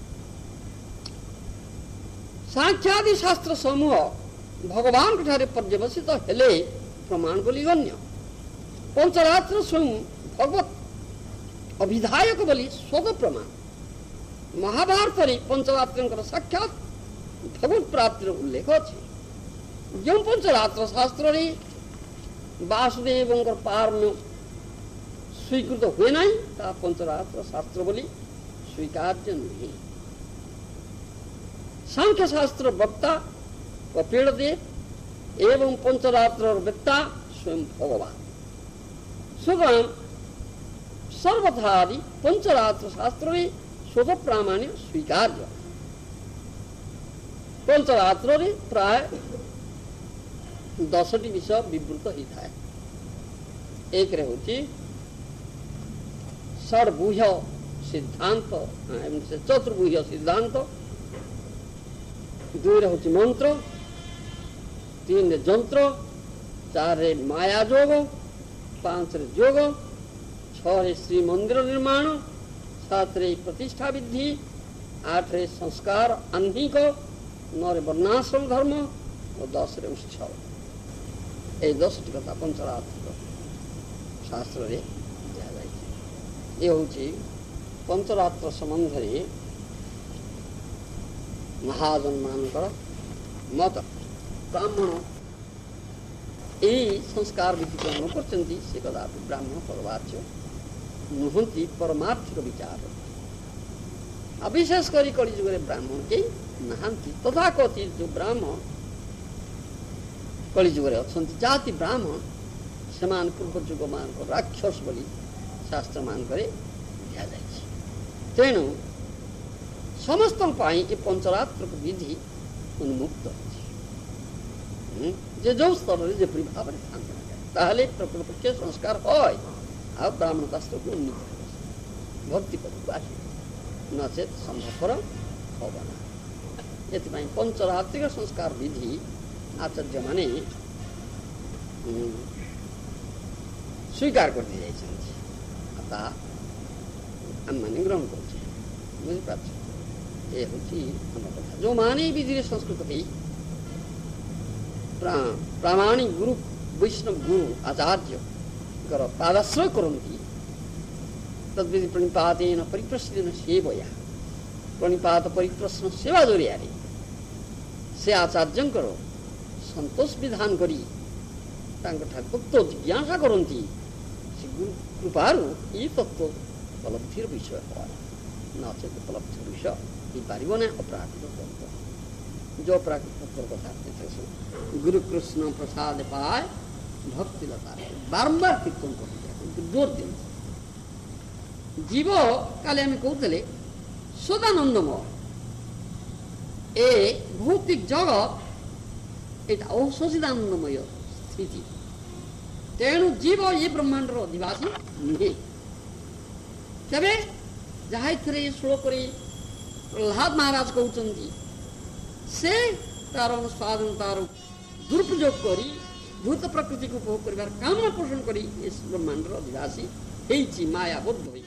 ସାଂଖ୍ୟାଦି ଶାସ୍ତ୍ର ସମୂହ ଭଗବାନଙ୍କ ଠାରେ ପର୍ଯ୍ୟବସିତ ହେଲେ ପ୍ରମାଣ ବୋଲି ଗଣ୍ୟ। ପଞ୍ଚରାତ୍ର ସ୍ୱୟଂ ଭଗବତ ଅଭିଧାୟକ ବୋଲି ସ୍ୱଦ ପ୍ରମାଣ। ମହାଭାରତରେ ପଞ୍ଚରାତ୍ରଙ୍କର ସାକ୍ଷାତ ଭଗବତ ପ୍ରାପ୍ତିର ଉଲ୍ଲେଖ ଅଛି। ଯେଉଁ ପଞ୍ଚରାତ୍ର ଶାସ୍ତ୍ରରେ ବାସୁଦେବଙ୍କର ପାରମ୍ୟ ସ୍ୱୀକୃତ ହୁଏ ନାହିଁ ତାହା ପଞ୍ଚରାତ୍ର ଶାସ୍ତ୍ର ବୋଲି ସ୍ୱୀକାର୍ଯ୍ୟ ନୁହେଁ। ସାଂଖ୍ୟ ଶାସ୍ତ୍ର ବକ୍ତା କପିଳଦେବ ଏବଂ ପଞ୍ଚରାତ୍ରର ବେତ୍ତା ସ୍ୱୟଂ ଭଗବାନ। ସୁତରାଂ ସର୍ବଥା ଆଦି ପଞ୍ଚରାତ୍ର ଶାସ୍ତ୍ରରେ ସ୍ୱଦ ପ୍ରାମାଣ୍ୟ ସ୍ୱୀକାର୍ଯ୍ୟ। ପଞ୍ଚରାତ୍ରରେ ପ୍ରାୟ ଦଶଟି ବିଷୟ ବିବୃତ ହେଇଥାଏ। ଏକରେ ହେଉଛି ଷଡ଼ବୁହ୍ୟ ସିଦ୍ଧାନ୍ତ, ଚତୁର୍ବୁହ୍ୟ ସିଦ୍ଧାନ୍ତ। ଦୁଇରେ ହେଉଛି ମନ୍ତ୍ର, ତିନିରେ ଯନ୍ତ୍ର, ଚାରିରେ ମାୟା ଯୋଗ, ପାଞ୍ଚରେ ଯୋଗ, ଛଅରେ ଶ୍ରୀମନ୍ଦିର ନିର୍ମାଣ, ସାତରେ ପ୍ରତିଷ୍ଠା ବିଧି, ଆଠରେ ସଂସ୍କାର ଆହ୍ନିକ, ନଅରେ ବର୍ଣ୍ଣାଶ୍ରମ ଧର୍ମ ଓ ଦଶରେ ଉତ୍ସବ। এই ଦଶଟି କଥା ପଞ୍ଚରାତ୍ର ଶାସ୍ତ୍ରରେ ଦିଆଯାଇଛି। ଏ ହେଉଛି ପଞ୍ଚରାତ୍ର ସମ୍ବନ୍ଧରେ ମହାଜନମାନଙ୍କର ମତ। ବ୍ରାହ୍ମଣ এই ସଂସ୍କାର ବିଧି ଗ୍ରହଣ କରୁଛନ୍ତି ସେ କଦାପି ବ୍ରାହ୍ମଣ ପରବାଚ୍ୟ ନୁହନ୍ତି, ପରମାର୍ଥିକ ବିଚାର। ଆଉ ବିଶେଷ କରି କଳି ଯୁଗରେ ବ୍ରାହ୍ମଣ କେହି ନାହାନ୍ତି। ତଥାକଥିତ ଯେଉଁ ବ୍ରାହ୍ମଣ କଳି ଯୁଗରେ ଅଛନ୍ତି ଜାତି ବ୍ରାହ୍ମଣ, ସେମାନେ ପୂର୍ବ ଯୁଗମାନଙ୍କ ରାକ୍ଷସ ବୋଲି ଶାସ୍ତ୍ରମାନଙ୍କରେ ଦିଆଯାଇଛି। ତେଣୁ ସମସ୍ତଙ୍କ ପାଇଁ ଏ ପଞ୍ଚରାତ୍ରକ ବିଧି ଉନ୍ମୁକ୍ତ ଅଛି। ଯେ ଯେଉଁ ସ୍ତରରେ ଯେପରି ଭାବରେ ଥାନ୍ତି ତାହେଲେ ପ୍ରକୃତ ପକ୍ଷେ ସଂସ୍କାର হয় ଆଉ ବ୍ରାହ୍ମଣ ଶାସ୍ତ୍ରକୁ ଉନ୍ନତି ଭକ୍ତି ପଦକୁ ଆସିବ, ନଚେତ ସମ୍ଭବପର ହେବ ନା। ଏଥିପାଇଁ ପଞ୍ଚରାତ୍ରିକ ସଂସ୍କାର ବିଧି ଆଚାର୍ଯ୍ୟମାନେ ସ୍ୱୀକାର କରିଦେଇଯାଇଛନ୍ତି। ତାହା ଆମମାନେ ଗ୍ରହଣ କରୁଛୁ। ବୁଝିପାରୁଛ? ଏ ହେଉଛି ଆମ କଥା। ଯେଉଁମାନେ ଏହି ବିଧିରେ ସଂସ୍କୃତ ହେଇ ପ୍ରାମାଣିକ ଗୁରୁ ବୈଷ୍ଣବ ଗୁରୁ ଆଚାର୍ଯ୍ୟଙ୍କର ପାଦାଶ୍ରୟ କରନ୍ତି, ତଦ୍ବିଧି ପ୍ରଣିପାତେନ ପରିପ୍ରଶ୍ନ ସେବୟା, ପ୍ରଣିପାତ ପରିପ୍ରଶ୍ନ ସେବା ଜରିଆରେ ସେ ଆଚାର୍ଯ୍ୟଙ୍କର ସନ୍ତୋଷ ବିଧାନ କରି ତାଙ୍କଠାରୁ ତତ୍ତ୍ୱ ଜିଜ୍ଞାସା କରନ୍ତି। ସେ ଗୁରୁ କୃପାରୁ ଏହି ତତ୍ତ୍ୱ ଉପଲବ୍ଧିର ବିଷୟ হয়, ନଚେତ ଉପଲବ୍ଧିର ବିଷୟ ହେଇପାରିବ ନାହିଁ। ଅପ୍ରାକୃତ ତତ୍ତ୍ୱ जो प्राकृत কথা गुरु कृष्ण प्रसाद पाए भक्ति लता बारंबार कीर्तन करते हैं, जोर देते जीव काले आम कहते सदानंदमय ए भौतिक जगत एटा असचिदानंदमय स्थिति तेणु जीव ये ब्रह्मांड अधिवासी नुहे तेरे जहाँ ये श्लोक प्रहलाद महाराज कहते से तार स्वाधीनतार दुरुपयोग कर भूत प्रकृति को उपभोग कर कामना पोषण कर इस ब्रह्मांड अधिवासी होती मायाबद्ध हो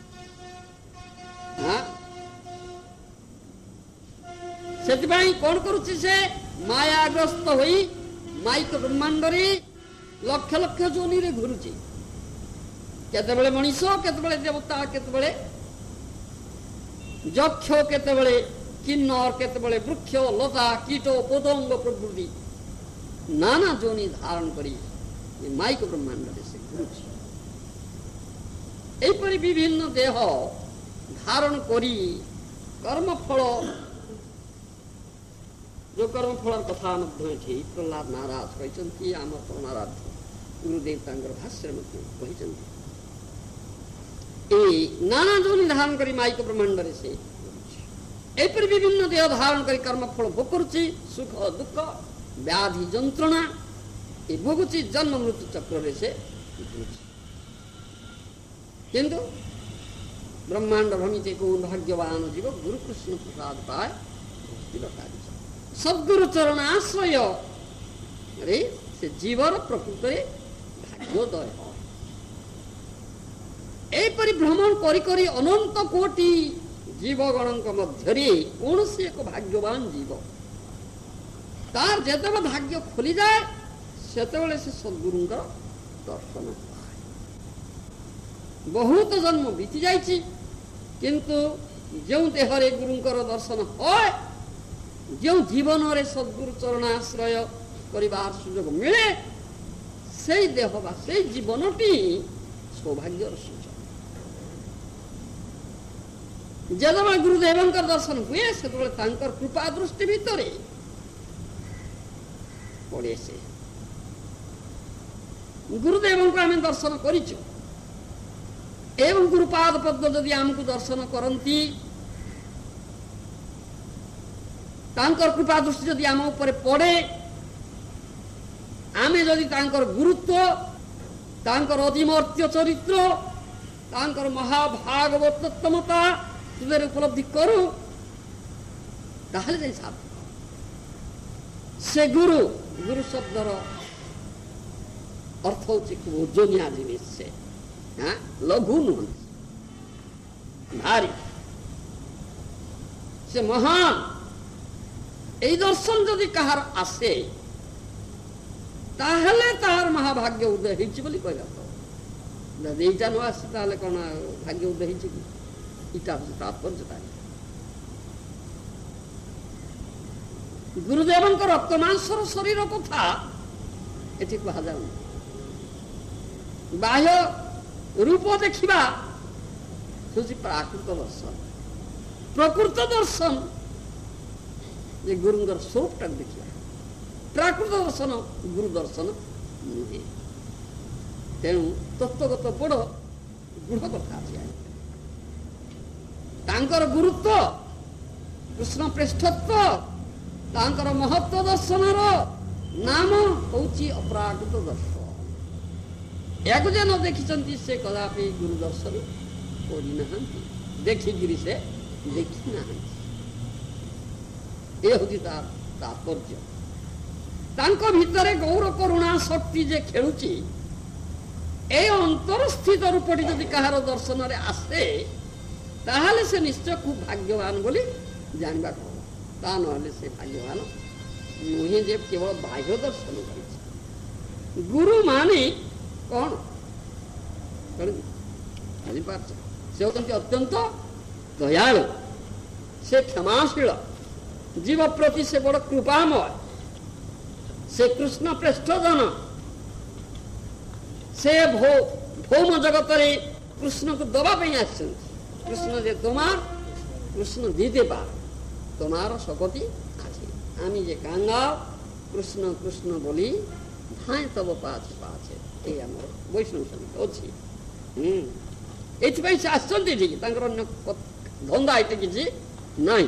से कौन करुच्ची से मायाग्रस्त हो माइक ब्रह्मांड लक्ष लक्ष जोनि रे घुरुची केते मनीष केते देवता केते यक्ष केते किन्नर केते वृक्ष लता कीट पतंग प्रभृति नाना जोनि धारण करी माइक ब्रह्मांड से घुरुची एपरि विभिन्न देह धारण करी कर्मफल जो कर्मफल कथा प्रहलाद महाराज कहते आम परमाराध्य गुरुदेव भाष्य नाना जोनि धारण करी माइक ब्रह्मांड से एपरि विभिन्न देह धारण करी कर्मफल भोग करुच्ची सुख दुख व्याधि जंत्रणा ये भोगुची जन्म मृत्यु चक्र से किंतु ब्रह्मांड भ्रमित कौन भाग्यवान जीव गुरु कृष्ण प्रसाद पाए सद्गुरु चरण आश्रय अरे से जीवर प्रकृत भाग्योदय एपरि भ्रमण करी करी अनंत कोटि जीवगण मध्य कौन से एक भाग्यवान जीव तार जेते भाग्य खोली जाए सेते से सद्गुरु दर्शन बहुत जन्म बीती जाइछि किंतु जो देहरे गुरुंकर दर्शन होय जो जीवन रे सद्गुरु चरणाश्रय करिबार सुयोग मिले से देह बा से जीवनटी सौभाग्यर सूचक जदवा गुरुदेवंकर दर्शन हुए से कृपा दृष्टि भितर पड़े से गुरुदेव को आम दर्शन करिछु एवं गुरुपाद पद्म जदि आमको दर्शन करती तांकर कृपा दृष्टि जदि आम ऊपर पड़े आमे जदि तांकर गुरुत्व तांकर अधिमर्त्य चरित्र तांकर महाभागवतत्वमता तुझे उपलब्धि करू ताहले जाई सार्थक से गुरु गुरु शब्दर अर्थ होची खूब ओजनिया जिनिस से हाँ लघु नुह भारी से महान এই দর্শন যদি কাহার আসে তাহলে তাহার মহাভাগ্য উদয় হয়েছে বলে কইলা তো যদি এইটা ন আসে তাহলে কোন ভাগ্য উদয় হয়েছে কি এটা হচ্ছে তাৎপর্য তাই গুরুদেবঙ্কর রক্তমাংসর শরীর কথা এটি কুহা যাও বাহ্য রূপ দেখিবা হচ্ছে প্রাকৃত দর্শন প্রকৃত দর্শন ये गुरुंगर स्वरूप तक देखिए प्राकृत दर्शन गुरु दर्शन नुहे तेणु तत्वगत बड़ गुढ़ कथा तांकर गुरुत्व कृष्ण पृष्ठत्व तांकर महत्व दर्शन नाम होची अपराकृत दर्शन या न देखी से कदापि गुरु दर्शन करना देखिकी से देखी ना ये हूँ तात्पर्य तांको भितरे गौर करुणा शक्ति जे खेलुची ए अंतरस्थित रूपटी जदि कहार दर्शन रे आसे ताहले से निश्चय खूब भाग्यवान बोली जानबा ता नहले से भाग्यवान नुहे जे केवल बाह्य दर्शन करिछि गुरु माने कौन बुझी पार्छ से होतंती अत्यंत दयालु से क्षमाशील जीव प्रति से बड़ कृपामय से कृष्ण पृष्ठजन से भो भौम जगत रे कृष्ण को दबा पे कृष्ण जे तुम्हार कृष्ण दीते पार तुम्हार सकती आछे आमी जे कांगा कृष्ण कृष्ण बोली धाय तब पाछे पाछे ए हमर वैष्णव संत अछि एथिपाई से आसचंती ठीक तांकर अन्य धंदा एते किछि नाही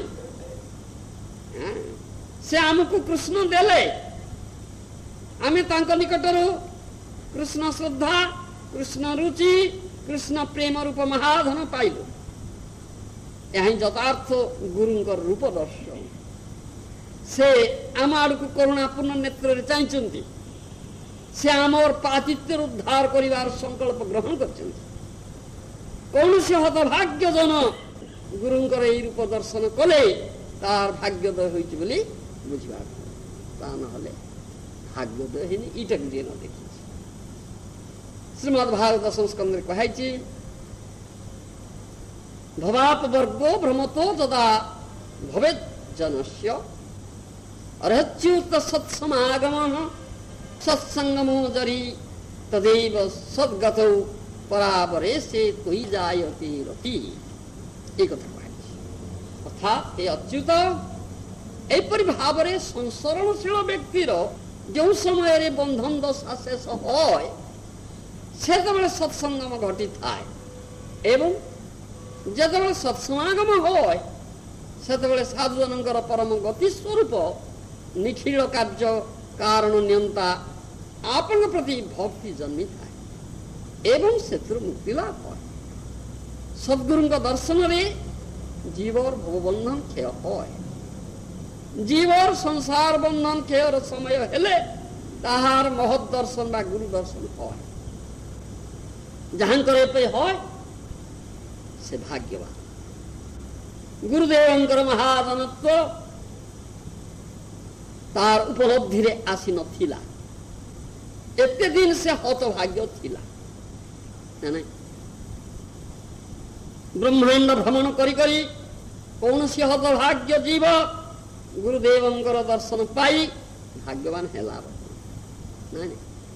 से आमको कृष्ण देले आमे तांक निकटरू कृष्ण श्रद्धा कृष्ण रुचि कृष्ण प्रेम रूप महाधन पाइलु यही यथार्थ गुरुंकर रूप दर्शन से आम आड़ को करुणापूर्ण नेत्र चाहते से आमर पातित्य उद्धार करिवार संकल्प ग्रहण कर कौन से हतभाग्य जन गुरुंकर यही रूप दर्शन कले तार भाग्योदय होइछि बोली बुझिबा ता नहले भाग्योदय हेनी इटा गुरिए न देखि श्रीमद् भागवत संस्कंदे कहाइछि भवाप वर्गो भ्रमतो तदा भवेत् जनस्य अर्हच्युत सत्समागमः सत्संगमो जरी तदैव सद्गतौ परावरे से त्वयि जायते रति एक कथा कहाइछि अर्थात ए अच्युत एपरि भावरे संसरणशील व्यक्तिर जो समय रे बंधन दशा शेष होय सेतबेले सत्संगम घटी थाए एवं जेतबेले सत्समागम होय सेतबेले साधुजनकर परम गति स्वरूप निखिल कार्य कारण नियंता आपन प्रति भक्ति जन्मी थाए एवं सेतु मुक्ति लाभ होय सद्गुरुं दर्शन रे जीवर भवबंधन क्षय होय जीवर संसार बंधन क्षयर समय हेले ताहार महत् दर्शन बा गुरु दर्शन होय जहां करे पे होय से भाग्यवान गुरुदेवंकर महाजनत्व तार उपलब्धि रे आसी नथिला एते दिन से हत भाग्य थिला नहीं ब्रह्मांड भ्रमण करी करी कौन सी हत भाग्य जीव गुरुदेवंकर दर्शन पाई भाग्यवान हेला नहीं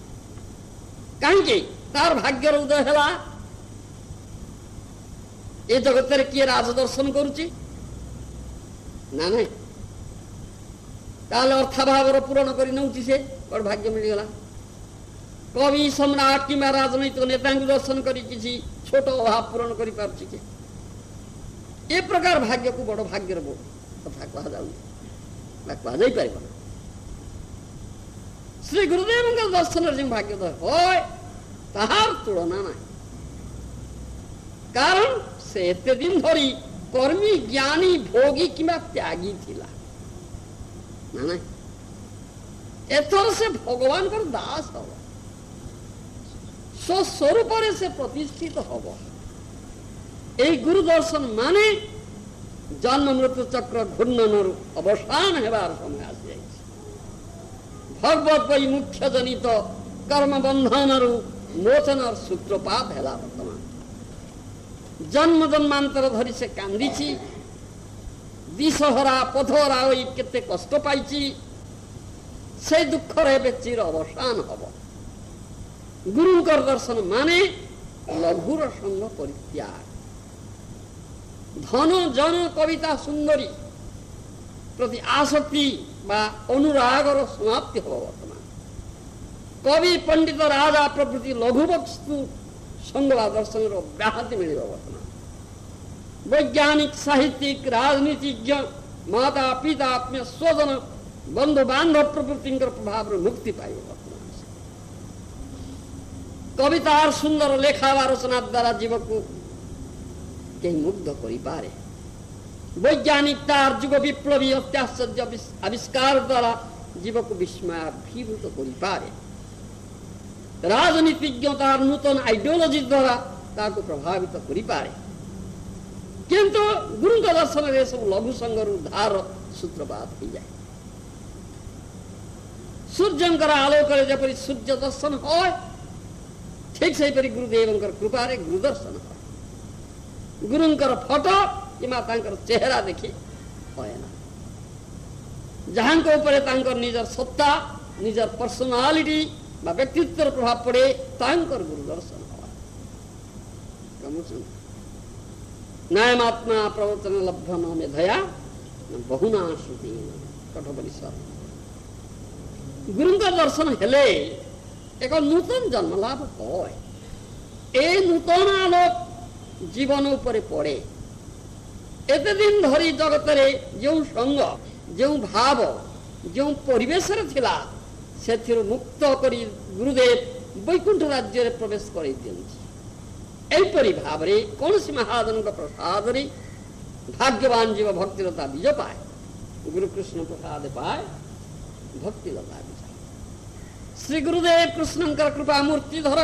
कहीं तार भाग्यर उदय हेला ए जगत रे किए राज दर्शन करुची ना नहीं ताले अर्थाभाव पूरण कर नौची से बड़ भाग्य मिल गला कवि सम्राट कि राजनैतिक नेता दर्शन करी किसी छोट अभाव पूरण कर पारछि के ए प्रकार भाग्य को बड़ भाग्यर कथा कहा जाउ कहा जाई पारिबो श्री गुरुदेव दर्शन जो भाग्य होय ताहार तुलना नहीं कारण से एते दिन धरी कर्मी ज्ञानी भोगी किंबा त्यागी थिला ना नहीं एथर से भगवान कर दास हब स्वस्वरूप से प्रतिष्ठित हब ए गुरु दर्शन माने जन्म मृत्यु चक्र घूर्णन अवसान हेबार समय आसी जाइछि भगवत वही मुख्य जनित कर्म बंधन मोचन सूत्रपात है वर्तमान जन्म जन्मांतर धरी से कांदी दिशहरा पथहरा हो केते कष्ट पाई से दुख रे चिर अवसान हब गुरुंकर दर्शन माने लघुर संग परित्याग धन जन कविता सुंदरी प्रति आसक्ति बा अनुरागर समाप्ति हब वर्तमान कवि पंडित राजा प्रभृति लघु वस्तु संगला दर्शन व्याहति मिल वर्तमान वैज्ञानिक साहित्यिक राजनीतिज्ञ माता पिता आत्मीय स्वजन बंधु बांधव प्रभृति प्रभाव मुक्ति पाइब वर्तमान कवितार सुंदर लेखा रचना द्वारा जीव को कहीं मुग्ध करि पारे वैज्ञानिक तार जुग विप्लवी अत्याश्चर्य आविष्कार द्वारा जीव को विस्मयाभिभूत करि पारे राजनीतिज्ञ तार नूतन आइडियोलॉजी द्वारा ताको प्रभावित करि पारे किंतु गुरु का दर्शन रे सब लघु संगर उद्धार सूत्रपात हो जाए सूर्यंकर आलोक जपरी सूर्य दर्शन हो ठीक से परी गुरुदेवंकर कृपा रे गुरु दर्शन हो गुरुंकर फोटो किमा तांकर चेहरा देखी होय ना जहां को ऊपर तांकर निजर सत्ता निजर पर्सनालिटी बा व्यक्तित्व प्रभाव पड़े तांकर गुरु दर्शन हो कमुसन नायमात्मा प्रवचन लब्धन मेधया बहुना श्रुति कठोपनिषद गुरुंकर दर्शन हेले एक नूतन जन्म लाभ होय ए नूतन आलोक जीवन उपरे पड़े एते दिन धरी जगत रे जो संग जो भाव जो परिवेश थिला से मुक्त करी गुरुदेव वैकुंठ राज्य रे प्रवेश कर दियंती भाव रे कौन सी महाजन प्रसाद रे भाग्यवान जीव भक्तिलता बीज पाए गुरु कृष्ण प्रसाद पाए भक्तिलता बीज श्री गुरुदेव कृष्ण कृपा मूर्ति धर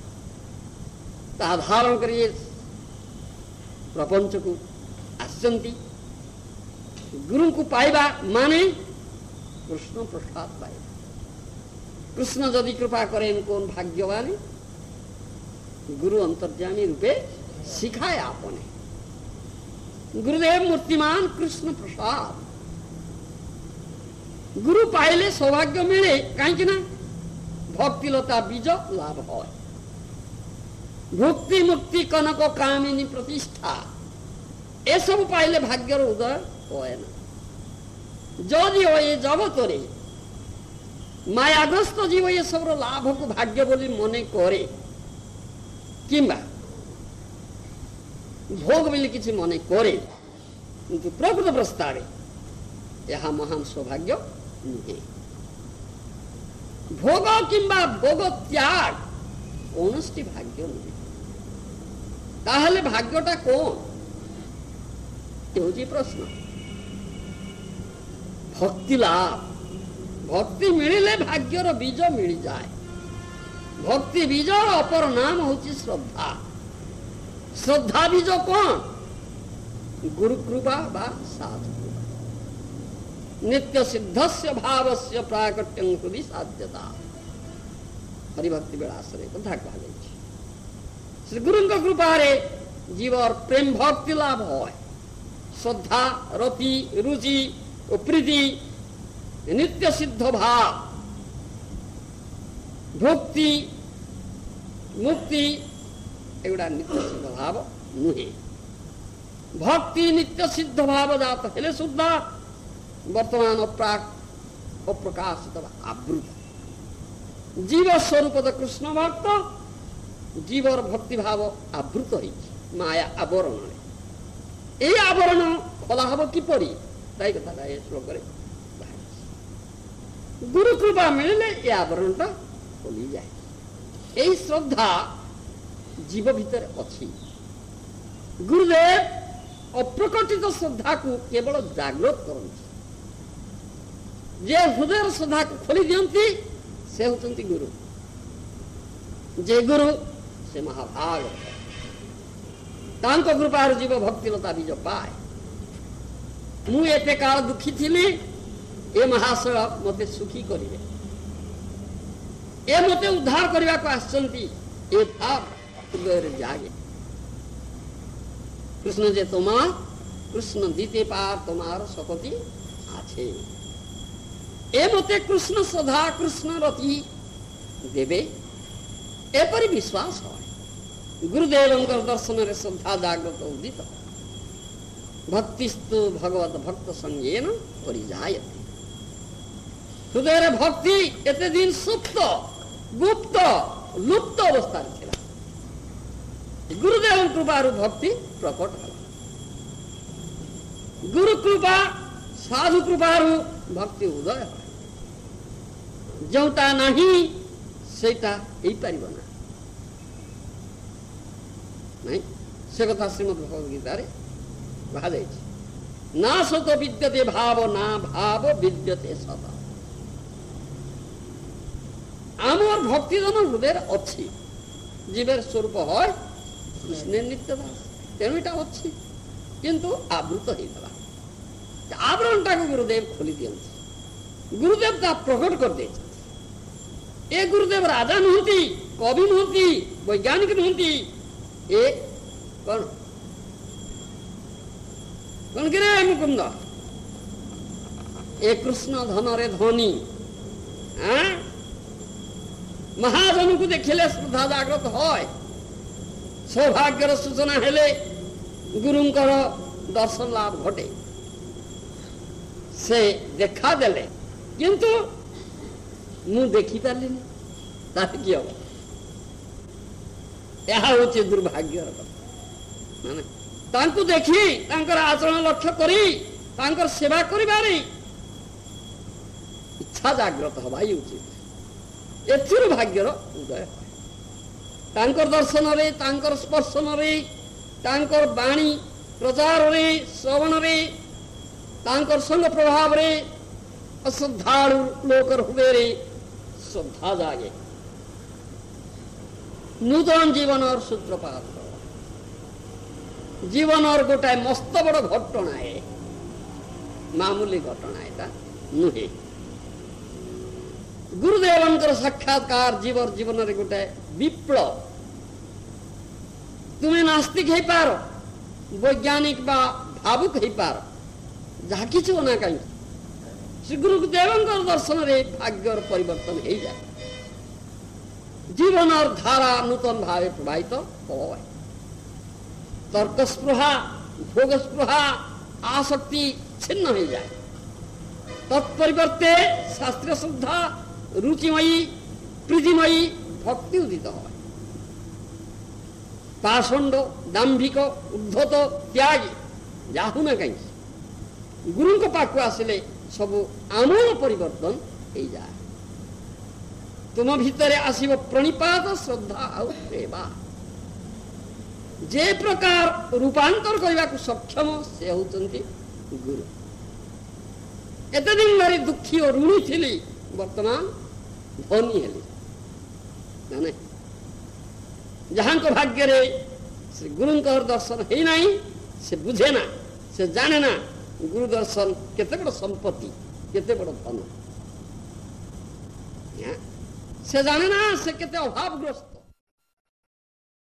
ता धारण करिए प्रपंच को आसंती गुरु को पाइबा माने कृष्ण प्रसाद पाइबा कृष्ण जदि कृपा करें कौन भाग्यवान गुरु अंतर्यामी रूपे सिखाए आपने गुरुदेव मूर्तिमान कृष्ण प्रसाद गुरु पाइले सौभाग्य मिले कहीं ना भक्तिलता बीज लाभ है भक्ति मुक्ति कनक कामिनी प्रतिष्ठा ए सब पाइले भाग्यर उदय होए ना जदि ये जगत रे मायाग्रस्त जीव ये सब लाभ को भाग्य बोली मने करे किंबा भोग बोली किसी मने करे किंतु प्रकृत प्रस्तावे यह महान सौभाग्य नुहे भोग किंबा भोग त्याग कौन भाग्य नुहे ताहले भाग्यटा कौन ये प्रश्न भक्ति लाभ भक्ति मिले भाग्यर बीज मिल जाए भक्ति बीज अपर नाम होची श्रद्धा श्रद्धा बीज कौन गुरु कृपा बा साधु कृपा नित्य सिद्धस्य भावस्य प्राकट्यं हृदि साध्यता हरिभक्ति बेलासरे कथा कहा जाए श्री गुरु कृपा रे जीवर प्रेम भक्ति लाभ होय श्रद्धा रति रुचि प्रीति नित्य सिद्ध भाव भक्ति मुक्ति एगुड़ा नित्य सिद्ध भाव नुहे भक्ति नित्य सिद्ध भाव जात हेले सुद्धा वर्तमान अप्राक अप्रकाशित आवृत जीव स्वरूप कृष्ण भक्त जीवर भक्ति भाव आवृत हो माया आवरण ये आवरण खोला हम किपरि ताई कथा श्लोक गुरु कृपा मिले ये आवरण टा खोली जाए यही श्रद्धा जीव भीतर अच्छी गुरुदेव अप्रकटित श्रद्धा को केवल जागृत करते जे हृदय श्रद्धा को खोली दियंती से होती गुरु जे गुरु से महाभाग तांको कृपार जीव भक्तिलता बीज पाए मु एते काल दुखी थिली ए महाशय मते सुखी करिवे ए मते उद्धार करबा को आसंती ए भाव हृदय जागे कृष्ण जे तोमा कृष्ण दीते पार तोमार सकती आछे ए मते कृष्ण सदा कृष्ण रति देवे एपरि विश्वास है गुरुदेव दर्शन रे श्रद्धा जागृत उदित भक्तिस्तु भगवत भक्त संगेन परिजायते हृदय भक्ति एते दिन सुप्त गुप्त लुप्त अवस्था गुरुदेव कृपार भक्ति प्रकट है गुरु कृपा साधु कृपार भक्ति उदय है जोटा नहीं सेटा ही पारिब ना नहीं से कथा श्रीमद भगवद गीता रे कहा जाइए ना सत विद्यते भाव ना भाव विद्यते सत आमर भक्ति जन हृदय अच्छी जीवर स्वरूप है कृष्ण नित्य दास तेणु यहाँ अच्छी किंतु आवृत होता आवरण टाक गुरुदेव खोली दियंती गुरुदेव ता प्रकट कर दे ए गुरुदेव राजा नुहति कवि नुहति वैज्ञानिक नुहति ए कौन कौन गिरे मुकुंद ए कृष्ण धन रे धनी महाजन को देखिले श्रद्धा जागृत होय सौभाग्यर सूचना हेले गुरुंकर दर्शन लाभ घटे से देखा देले किंतु मु देखी पारिनी तार कि हम यह हूँ दुर्भाग्यर कथा ना तांको देखी तांकर आचरण लक्ष्य करी तांकर सेवा करिबारे इच्छा जागृत हवा ही उचित एथिर भाग्यर उदय तांकर दर्शन रे तांकर स्पर्शन रे तांकर वाणी प्रचार रे श्रवण रे तांकर संग प्रभाव रे अश्रद्धालु लोकर हुए श्रद्धा जागे नूतन जीवन और सूत्रपात जीवन और गोटाए मस्त बड़ घटना है मामूली घटना है नुहे गुरुदेवंकर साक्षात्कार जीवर जीवन रे गोटाए विप्लव तुम्हें नास्तिक है पार वैज्ञानिक बा भावुक है पार जहा कि ना कहीं श्री गुरुदेवंकर दर्शन रे भाग्यर परिवर्तन हो जाए जीवन और धारा नूतन भावे प्रवाहित हो तर्क स्पृहा भोग स्पृहा आसक्ति छिन्न हो जाए तत्परिवर्ते शास्त्रीय श्रद्धा रुचिमयी प्रीतिमयी भक्ति उदित हो पाषंड दाम्भिक उद्धत त्यागी जाहु ना कहीं गुरु को पाक आसिले सब आमूल परिवर्तन हो जाए तुम भितरे आसीब प्रणिपात श्रद्धा और सेवा जे प्रकार रूपांतर करने को सक्षम से होचंती गुरु एते दिन धरी दुखी और ऋणी थी वर्तमान धनी हेली ना जहां को भाग्य रे से गुरु दर्शन है नहीं से बुझे ना से जाने ना गुरु दर्शन केते बड़ संपत्ति केते बड़ धन से जाने ना से केते अभावग्रस्त